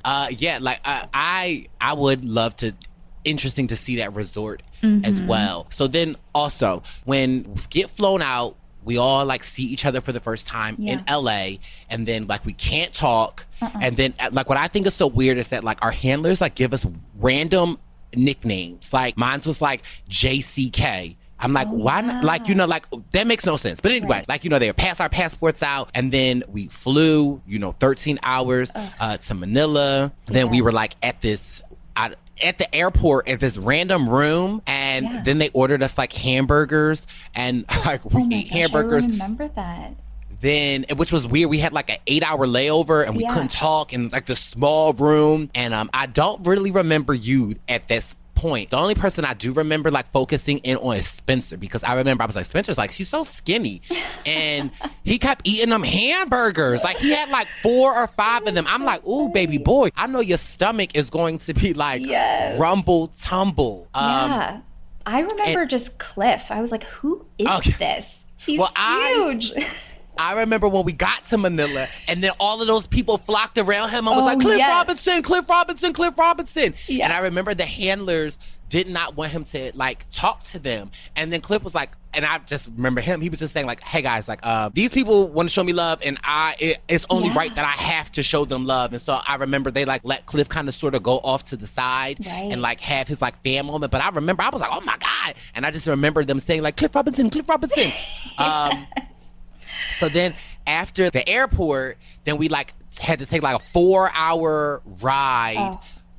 Speaker 3: I would love to. Interesting to see that resort as well. So then also when we get flown out, we all like see each other for the first time in LA, and then like we can't talk, and then like what I think is so weird is that like our handlers like give us random nicknames. Like mine was like JCK. I'm like, why not? Like, you know, like, that makes no sense. But anyway, like, you know, they would pass our passports out, and then we flew, you know, 13 hours to Manila. Then we were like at the airport at this random room, and then they ordered us like hamburgers, and like we ate hamburgers.
Speaker 5: I remember that.
Speaker 3: Then, which was weird, we had like an 8-hour layover, and we couldn't talk in like the small room. And I don't really remember you at this point. The only person I do remember like focusing in on is Spencer, because I remember I was like, Spencer's like, she's so skinny, and he kept eating them hamburgers. Like, he had like 4 or 5 of them. I'm like, ooh, baby boy, I know your stomach is going to be like rumble tumble.
Speaker 5: I remember just Cliff. I was like, who is this? He's huge.
Speaker 3: I remember when we got to Manila, and then all of those people flocked around him. I was like, Cliff Robinson, Cliff Robinson, Cliff Robinson. Yeah. And I remember the handlers did not want him to like talk to them. And then Cliff was like, and I just remember him, he was just saying like, hey guys, like these people want to show me love, and it's only right that I have to show them love. And so I remember they like let Cliff kind of sort of go off to the side and like have his like fan moment. But I remember I was like, oh my God. And I just remember them saying like, Cliff Robinson, Cliff Robinson. So then after the airport, then we like had to take like a 4-hour ride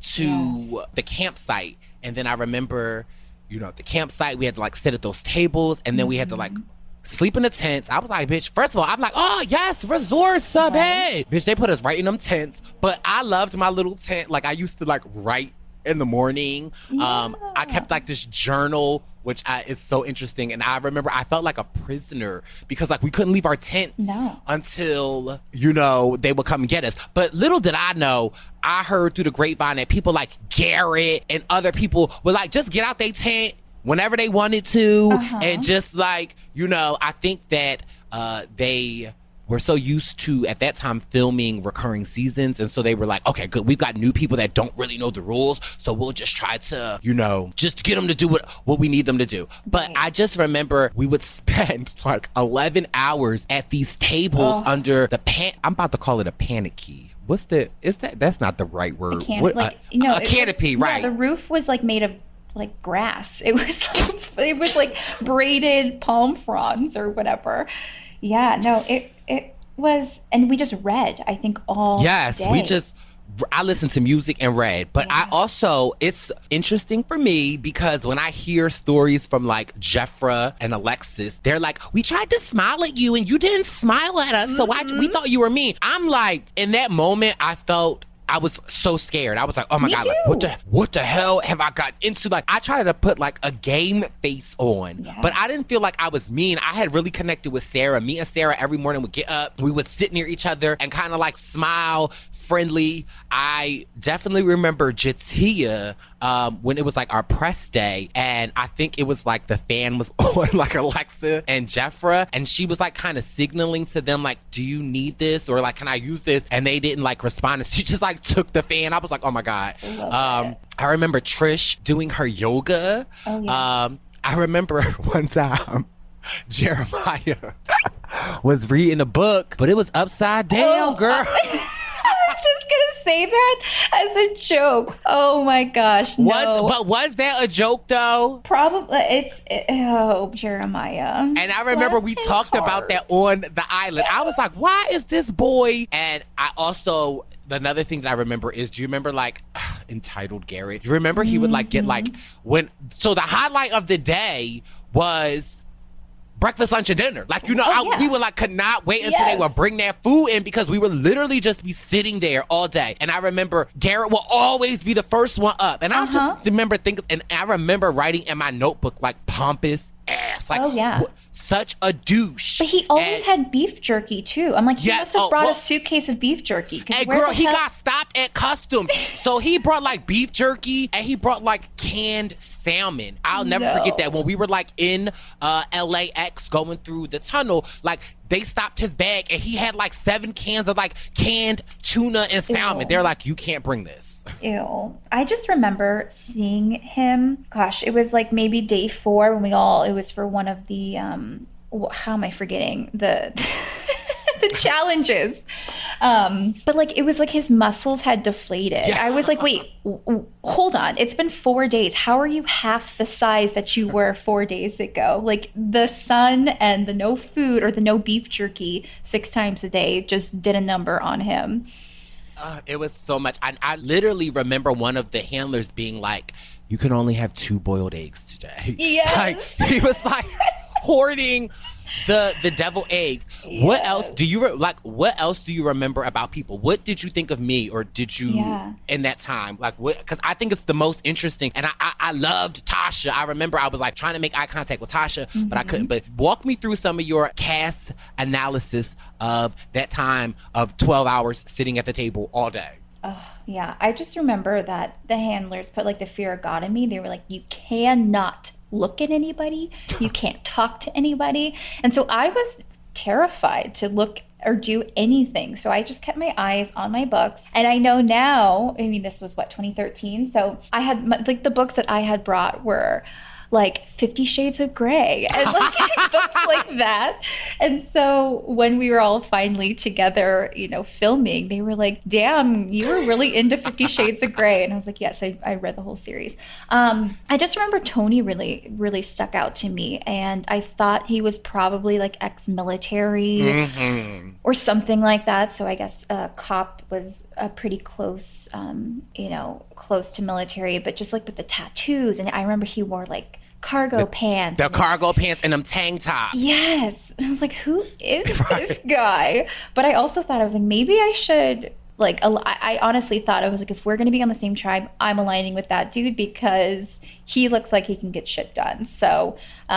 Speaker 3: to the campsite. And then I remember, you know, at the campsite, we had to like sit at those tables, and then we had to like sleep in the tents. I was like, bitch, first of all, I'm like, oh yes, resort sub hey. Bitch, they put us right in them tents. But I loved my little tent. Like, I used to like write in the morning. I kept like this journal, which is so interesting. And I remember I felt like a prisoner because like we couldn't leave our tents until, you know, they would come and get us. But little did I know, I heard through the grapevine that people like Garrett and other people would like just get out their tent whenever they wanted to. And just like, you know, I think that they were so used to at that time filming recurring seasons, and so they were like, okay, good, we've got new people that don't really know the rules, so we'll just try to, you know, just get them to do what we need them to do. But I just remember we would spend like 11 hours at these tables under the I'm about to call it a panicky. That's not the right word. A canopy, right?
Speaker 5: Yeah, the roof was like made of like grass. It was like braided palm fronds or whatever. Yeah, no, it was, and we just read, I think, all day.
Speaker 3: I listened to music and read, but I also, it's interesting for me because when I hear stories from like Jeffra and Alexis, they're like, we tried to smile at you and you didn't smile at us, so we thought you were mean. I'm like, in that moment, I was so scared. I was like, oh my God, like, what the hell have I got into? Like, I tried to put like a game face on, but I didn't feel like I was mean. I had really connected with Sarah. Me and Sarah every morning would get up, we would sit near each other and kind of like smile, friendly. I definitely remember Jatia when it was like our press day, and I think it was like the fan was on like Alexa and Jeffra, and she was like kind of signaling to them like, do you need this, or like, can I use this? And they didn't like respond, and she just like took the fan. I was like, oh my God. I remember Trish doing her yoga. I remember one time Jeremiah was reading a book, but it was upside down, girl.
Speaker 5: I was just gonna say that as a joke. Oh my gosh, no.
Speaker 3: But was that a joke though?
Speaker 5: Probably. Jeremiah.
Speaker 3: And I remember we talked about that on the island. I was like, why is this boy? And I also, another thing that I remember is, do you remember like Entitled Garrett? You remember he would like get like so the highlight of the day was breakfast, lunch, and dinner. Like, you know, we would like could not wait until they would bring that food in, because we would literally just be sitting there all day. And I remember Garrett will always be the first one up. And I just remember thinking, and I remember writing in my notebook like pompous ass, like such a douche.
Speaker 5: But he always had beef jerky too. I'm like, he must have brought a suitcase of beef jerky.
Speaker 3: And girl, he got stopped at customs, so he brought like beef jerky and he brought like canned salmon. I'll never forget that when we were like in LAX going through the tunnel, like they stopped his bag and he had like 7 cans of like canned tuna and salmon. Ew. They're like, you can't bring this.
Speaker 5: Ew. I just remember seeing him, gosh, it was like maybe day 4 when it was for one of the, how am I forgetting? The the challenges. But like, it was like his muscles had deflated.
Speaker 3: Yeah.
Speaker 5: I was like, wait, hold on. It's been 4 days. How are you half the size that you were 4 days ago? Like, the sun and the no food or the no beef jerky 6 times a day just did a number on him.
Speaker 3: It was so much. I literally remember one of the handlers being like, you can only have 2 boiled eggs today.
Speaker 5: Yes.
Speaker 3: Like, he was like hoarding the devil eggs.
Speaker 5: Yes.
Speaker 3: What else do you what else do you remember about people? What did you think of me, or did you in that time? Like, what? Because I think it's the most interesting, and I loved Tasha. I remember I was like trying to make eye contact with Tasha, but I couldn't. But walk me through some of your cast analysis of that time of 12 hours sitting at the table all day.
Speaker 5: Yeah, I just remember that the handlers put like the fear of God in me. They were like, you cannot look at anybody, you can't talk to anybody. And so I was terrified to look or do anything. So I just kept my eyes on my books. And I know now, I mean, this was 2013. So I had like the books that I had brought were like 50 Shades of Grey and like books like that. And so when we were all finally together, filming, they were like, damn, you were really into 50 Shades of Grey. And I was like, yes, I read the whole series. I just remember Tony really, really stuck out to me. And I thought he was probably like ex-military or something like that. So I guess cop was pretty close, close to military, but just like with the tattoos. And I remember he wore like cargo pants.
Speaker 3: The cargo pants and them tank tops.
Speaker 5: Yes. And I was like, who is this guy? But I also thought, I was like, maybe I should, like, I honestly thought, I was like, if we're going to be on the same tribe, I'm aligning with that dude because he looks like he can get shit done. So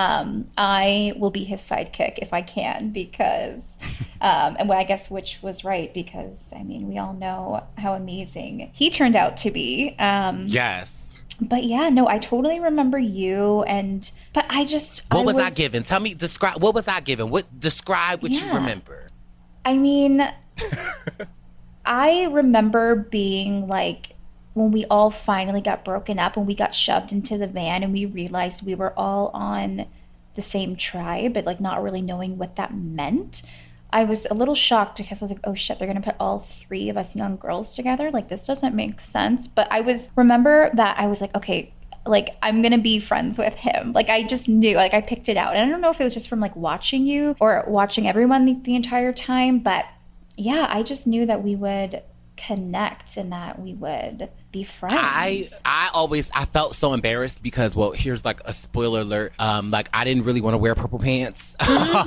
Speaker 5: I will be his sidekick if I can because, and I guess which was right because, I mean, we all know how amazing he turned out to be.
Speaker 3: Yes.
Speaker 5: But yeah, no, I totally remember you, but I just...
Speaker 3: What was I given? Tell me, describe, what was I given? Describe what you remember.
Speaker 5: I mean, I remember being like, when we all finally got broken up and we got shoved into the van and we realized we were all on the same tribe, but like not really knowing what that meant. I was a little shocked because I was like, oh shit, they're going to put all 3 of us young girls together. Like, this doesn't make sense. But remember that I was like, okay, like, I'm going to be friends with him. Like, I just knew, like, I picked it out. And I don't know if it was just from like watching you or watching everyone the entire time. But yeah, I just knew that we would connect and that we would be friends.
Speaker 3: I felt so embarrassed because, well, here's like a spoiler alert. Like, I didn't really want to wear purple pants.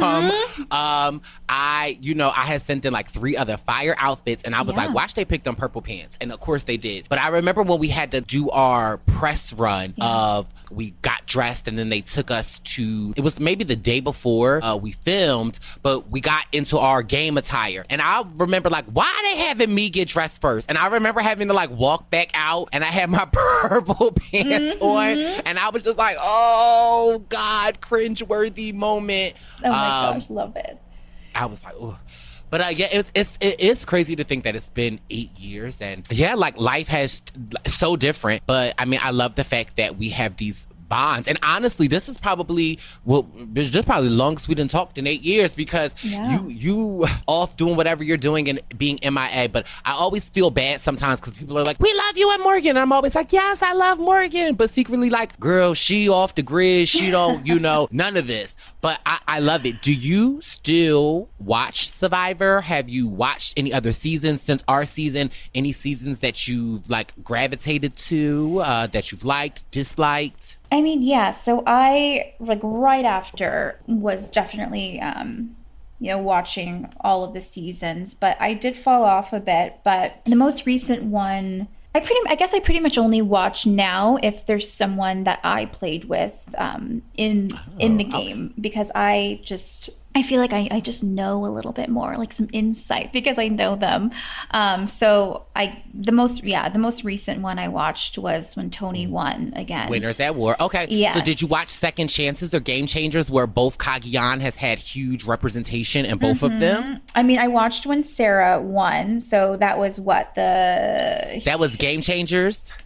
Speaker 3: I had sent in like 3 other fire outfits and I was like, watch they picked on purple pants. And of course they did. But I remember when we had to do our press run of we got dressed and then they took us to, it was maybe the day before we filmed, but we got into our game attire. And I remember like, why are they having me get dressed first? And I remember having to like walk back out and I had my purple pants on and I was just like, oh God, cringeworthy moment.
Speaker 5: Oh my gosh, love it.
Speaker 3: I was like, oh. But yeah, it is crazy to think that it's been 8 years, and yeah, like life has so different. But I mean, I love the fact that we have these bonds. And honestly, this is probably it's just probably the longest we done talked in 8 years because you off doing whatever you're doing and being MIA. But I always feel bad sometimes because people are like, we love you and Morgan. And I'm always like, yes, I love Morgan. But secretly like, girl, she off the grid. She don't, none of this. But I love it. Do you still watch Survivor? Have you watched any other seasons since our season? Any seasons that you've like gravitated to, that you've liked, disliked?
Speaker 5: I mean, yeah. So I, like, right after was definitely, watching all of the seasons, but I did fall off a bit. But the most recent one, I guess I pretty much only watch now if there's someone that I played with in the game because I feel like I just know a little bit more, like some insight because I know them. So the most recent one I watched was when Tony won again.
Speaker 3: Winners at War. Okay.
Speaker 5: Yeah.
Speaker 3: So did you watch Second Chances or Game Changers where both Cagayan has had huge representation in both of them?
Speaker 5: I mean, I watched when Sarah won. So that was
Speaker 3: That was Game Changers?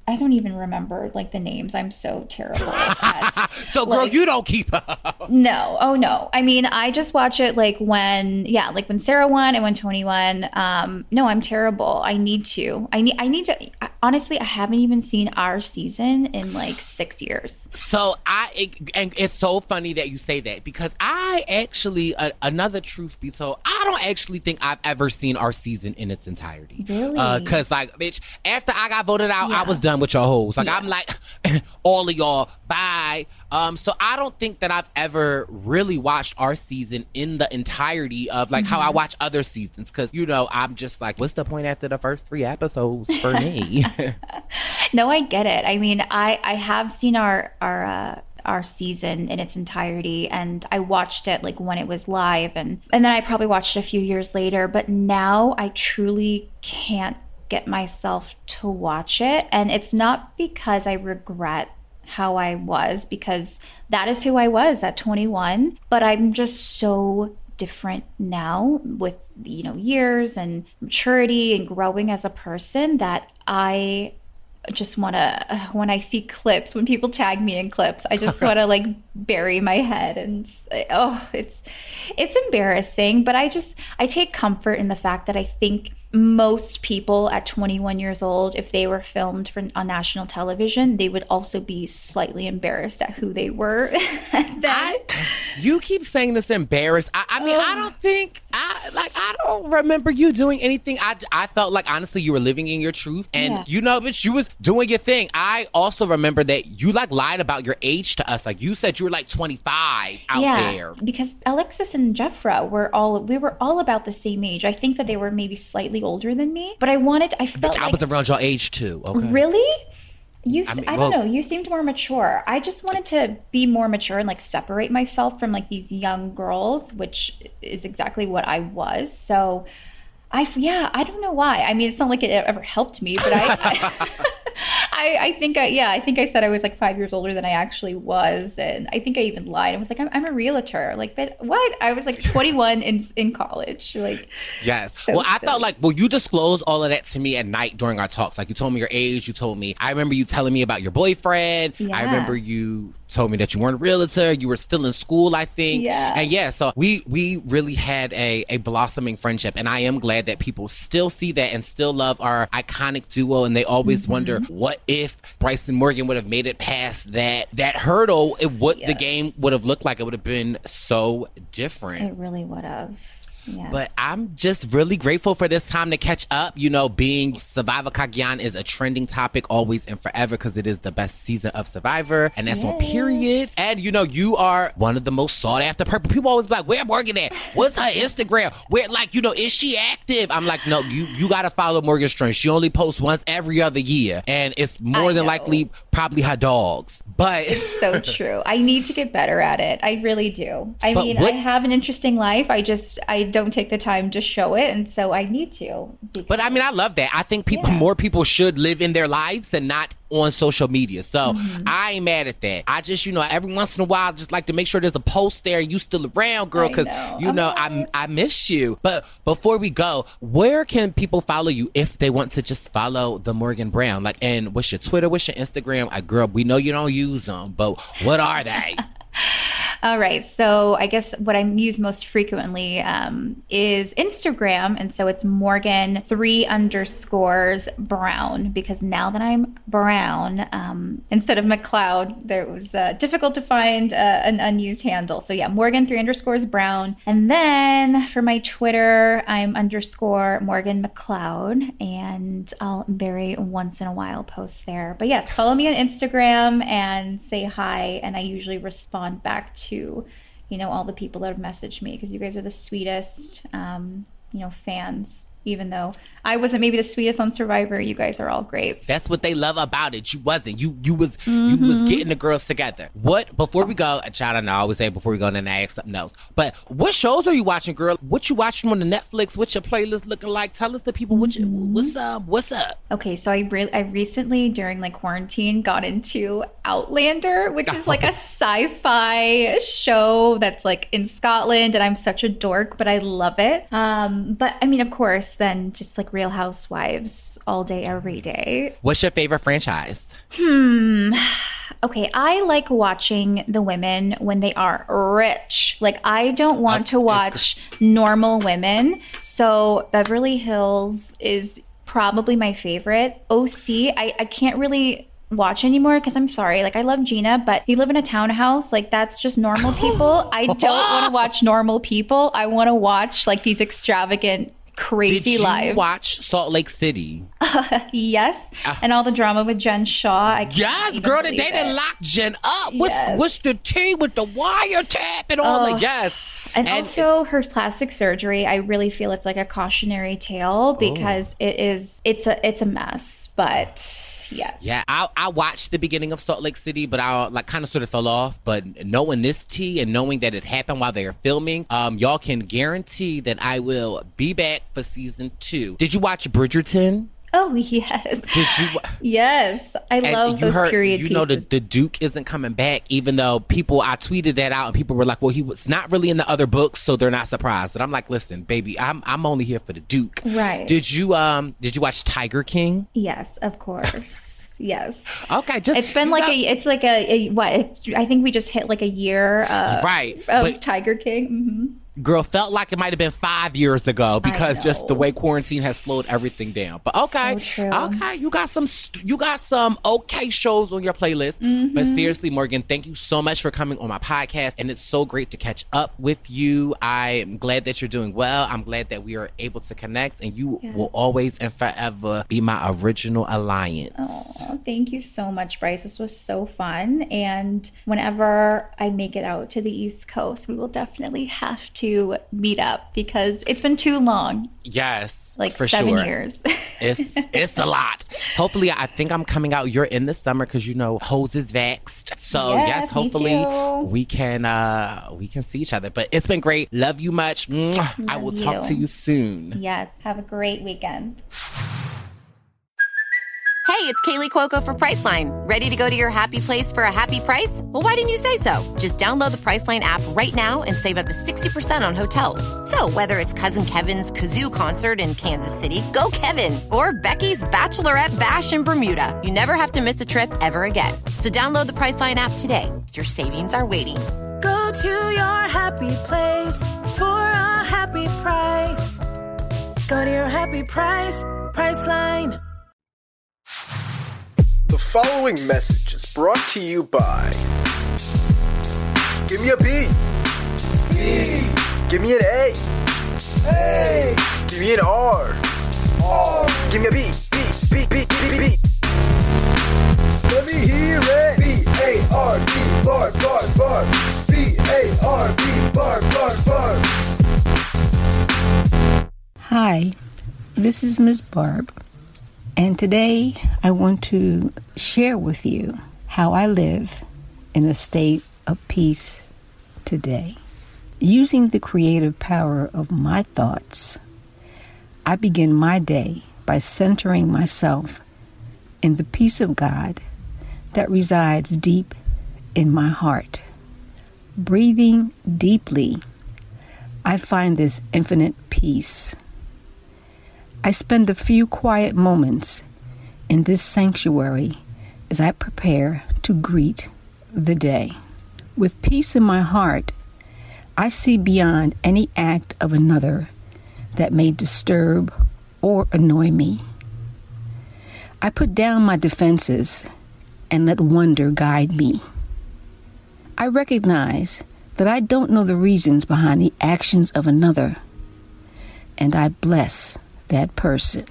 Speaker 5: I don't even remember like the names. I'm so terrible at that.
Speaker 3: So girl, you don't keep up.
Speaker 5: No. Oh no. I mean, I just watch it like when Sarah won and when Tony won. No, I'm terrible. I need to. Honestly, I haven't even seen our season in like 6 years.
Speaker 3: So and it's so funny that you say that, because I actually, another truth be told, I don't actually think I've ever seen our season in its entirety.
Speaker 5: Really?
Speaker 3: Because like, bitch, after I got voted out, I was done with your hoes. Like, I'm like, all of y'all, bye. So I don't think that I've ever really watched our season in the entirety of like how I watch other seasons, because I'm just like, what's the point after the first 3 episodes for me?
Speaker 5: No, I get it. I mean, I have seen our season in its entirety, and I watched it like when it was live, and then I probably watched it a few years later, but now I truly can't get myself to watch it. And it's not because I regret how I was, because that is who I was at 21, but I'm just so different now with years and maturity and growing as a person, that I just want to, when I see clips, when people tag me in clips, I just want to like bury my head, and it's embarrassing, but I take comfort in the fact that I think most people at 21 years old, if they were filmed on national television, they would also be slightly embarrassed at who they were.
Speaker 3: You keep saying this, embarrassed. I mean, I don't think, I don't remember you doing anything. I felt like, honestly, you were living in your truth, and bitch, you was doing your thing. I also remember that you like lied about your age to us. Like, you said you were like 25 out there.
Speaker 5: Because Alexis and Jeffra we were all about the same age. I think that they were maybe slightly older than me, but I felt
Speaker 3: I was around your age too. Okay.
Speaker 5: Really? I don't know. You seemed more mature. I just wanted to be more mature and like separate myself from like these young girls, which is exactly what I was. So I don't know why. I mean, it's not like it ever helped me, but I think I said I was like 5 years older than I actually was, and I think I even lied. I was like, I'm a realtor. Like, but what? I was like 21 in college. Like,
Speaker 3: yes.
Speaker 5: So
Speaker 3: I felt like, you disclosed all of that to me at night during our talks. Like, you told me your age. You told me. I remember you telling me about your boyfriend. Yeah. I remember you told me that you weren't a realtor. You were still in school, I think.
Speaker 5: Yeah.
Speaker 3: And so we really had a blossoming friendship, and I am glad that people still see that and still love our iconic duo, and they always wonder, what if Bryson Morgan would have made it past that hurdle? The game would have looked like. It would have been so different.
Speaker 5: It really would have. Yeah.
Speaker 3: But I'm just really grateful for this time to catch up. Being Survivor Cagayan is a trending topic always and forever, because it is the best season of Survivor, and that's on period. And you are one of the most sought after people. People always be like, where Morgan at? What's her Instagram? Where, like, is she active? I'm like, no, you gotta follow Morgan Strang. She only posts once every other year, and it's more than likely probably her dogs. But
Speaker 5: it's so true. I need to get better at it. I really do. I have an interesting life. I don't take the time to show it, and so I need to.
Speaker 3: But I mean, I love that. I think more people should live in their lives and not on social media. So I ain't mad at that. I just, every once in a while, just like to make sure there's a post there and you still around, girl, because I miss you. But before we go, where can people follow you if they want to just follow the Morgan Brown? Like, and what's your Twitter? What's your Instagram? Girl, we know you don't use them, but what are they?
Speaker 5: All right. So I guess what I use most frequently is Instagram. And so it's Morgan 3_Brown, because now that I'm Brown, instead of McLeod, it was difficult to find an unused handle. So yeah, Morgan 3_Brown. And then for my Twitter, I'm _Morgan McLeod, and I'll very once in a while post there. But yes, follow me on Instagram and say hi. And I usually respond back to all the people that have messaged me, because you guys are the sweetest fans. Even though I wasn't maybe the sweetest on Survivor, you guys are all great.
Speaker 3: That's what they love about it. You wasn't. You was getting the girls together. Before we go, child, I know I always say before we go, and then I ask something else. But what shows are you watching, girl? What you watching on the Netflix? What's your playlist looking like? Tell us the people what's up.
Speaker 5: Okay, so I recently during like quarantine got into Outlander, which is like a sci-fi show that's like in Scotland, and I'm such a dork, but I love it. But I mean, of course, worse than just like Real Housewives all day, every day.
Speaker 3: What's your favorite franchise?
Speaker 5: Okay, I like watching the women when they are rich. Like, I don't want to watch normal women. So Beverly Hills is probably my favorite. OC, I can't really watch anymore because I'm sorry. Like, I love Gina, but you live in a townhouse. Like, that's just normal people. I don't want to watch normal people. I want to watch like these extravagant, crazy lives.
Speaker 3: Did you watch Salt Lake City?
Speaker 5: Yes. And all the drama with Jen Shaw.
Speaker 3: Yes, girl, they done locked Jen up. What's the tea with the wiretap and all that? Yes.
Speaker 5: And also her plastic surgery, I really feel it's like a cautionary tale because it's a mess. But yes. Yeah,
Speaker 3: I watched the beginning of Salt Lake City, but I like kind of sort of fell off. But knowing this tea and knowing that it happened while they were filming, y'all can guarantee that I will be back for season 2. Did you watch Bridgerton?
Speaker 5: Oh, yes.
Speaker 3: Did you?
Speaker 5: Yes. I love those period pieces.
Speaker 3: You know, the Duke isn't coming back, even though I tweeted that out and people were like, well, he was not really in the other books, so they're not surprised. And I'm like, listen, baby, I'm only here for the Duke.
Speaker 5: Right.
Speaker 3: Did you watch Tiger King?
Speaker 5: Yes, of course. Yes.
Speaker 3: Okay.
Speaker 5: It's been like I think we just hit like a year of Tiger King. Mm-hmm.
Speaker 3: Girl, felt like it might have been 5 years ago because just the way quarantine has slowed everything down. But okay,
Speaker 5: so true.
Speaker 3: Okay, you got some okay shows on your playlist. Mm-hmm. But seriously, Morgan, thank you so much for coming on my podcast, and it's so great to catch up with you. I'm glad that you're doing well. I'm glad that we are able to connect, and you will always and forever be my original alliance.
Speaker 5: Oh, thank you so much, Bryce. This was so fun, and whenever I make it out to the East Coast, we will definitely have to meet up because it's been too long.
Speaker 3: Yes,
Speaker 5: like
Speaker 3: for
Speaker 5: 7
Speaker 3: sure.
Speaker 5: years.
Speaker 3: It's a lot. Hopefully, I think I'm coming out. You're in the summer because Hose is vaxxed. So yes, hopefully we can see each other. But it's been great. Love you much. I will talk to you soon.
Speaker 5: Yes. Have a great weekend.
Speaker 6: Hey, it's Kaylee Cuoco for Priceline. Ready to go to your happy place for a happy price? Well, why didn't you say so? Just download the Priceline app right now and save up to 60% on hotels. So whether it's Cousin Kevin's Kazoo Concert in Kansas City, go Kevin, or Becky's Bachelorette Bash in Bermuda, you never have to miss a trip ever again. So download the Priceline app today. Your savings are waiting.
Speaker 7: Go to your happy place for a happy price. Go to your happy price, Priceline.
Speaker 8: The following message is brought to you by Give me a B. B. Give me an A. A. Give me an R. R. Give me a B. B. B. B. B. B. B. Let me hear it. B-A-R-B. Barb. Barb. Barb. B-A-R-B. Barb. Barb. Barb.
Speaker 9: Hi, this is Ms. Barb. And today I want to share with you how I live in a state of peace today. Using the creative power of my thoughts, I begin my day by centering myself in the peace of God that resides deep in my heart. Breathing deeply, I find this infinite peace. I spend a few quiet moments in this sanctuary as I prepare to greet the day. With peace in my heart, I see beyond any act of another that may disturb or annoy me. I put down my defenses and let wonder guide me. I recognize that I don't know the reasons behind the actions of another, and I bless that person.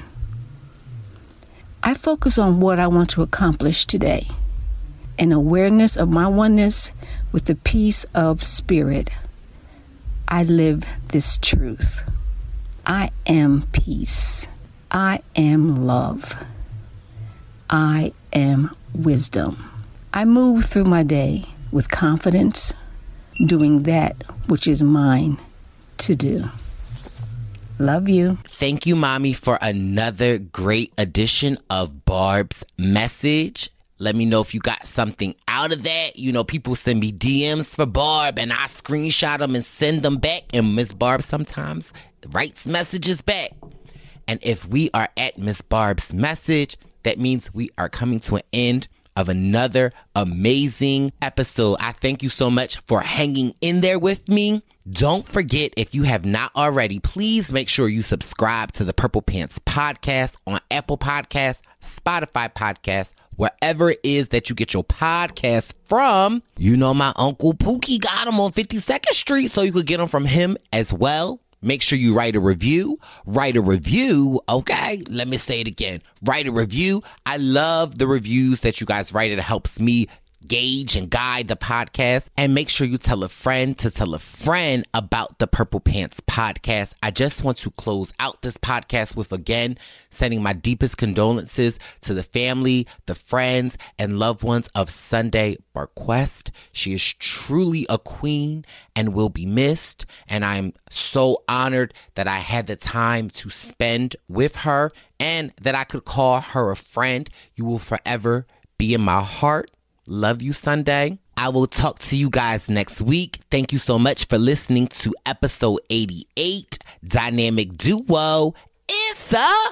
Speaker 9: I focus on what I want to accomplish today. An awareness of my oneness with the peace of spirit. I live this truth. I am peace. I am love. I am wisdom. I move through my day with confidence, doing that which is mine to do. Love you.
Speaker 3: Thank you, Mommy, for another great edition of Barb's Message. Let me know if you got something out of that. People send me DMs for Barb, and I screenshot them and send them back. And Miss Barb sometimes writes messages back. And if we are at Miss Barb's message, that means we are coming to an end of another amazing episode. I thank you so much for hanging in there with me. Don't forget, if you have not already, please make sure you subscribe to the Purple Pants Podcast on Apple Podcasts, Spotify Podcasts, wherever it is that you get your podcast from. You know my Uncle Pookie got them on 52nd Street, so you could get them from him as well. Make sure you write a review. Okay, let me say it again. Write a review. I love the reviews that you guys write. It helps me gauge and guide the podcast. And make sure you tell a friend to tell a friend about the Purple Pants Podcast. I just want to close out this podcast with, again, sending my deepest condolences to the family, the friends, and loved ones of Sunday Barquest. She is truly a queen and will be missed. And I'm so honored that I had the time to spend with her and that I could call her a friend. You will forever be in my heart. Love you, Sunday. I will talk to you guys next week. Thank you so much for listening to episode 88, Dynamic Duo. It's the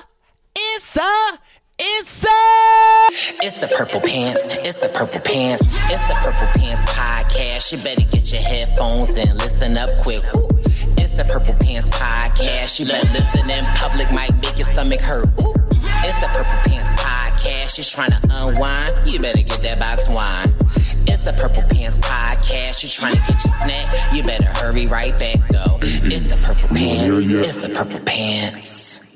Speaker 2: Purple Pants. It's the Purple Pants. It's the Purple Pants Podcast. You better get your headphones and listen up quick. Ooh. It's the Purple Pants Podcast. You better listen in public, might make your stomach hurt. Ooh. It's the Purple Pants Podcast. You're trying to unwind, you better get that box wine. It's the Purple Pants Podcast. You're trying to get your snack, you better hurry right back though. It's the Purple Pants. It's the Purple Pants.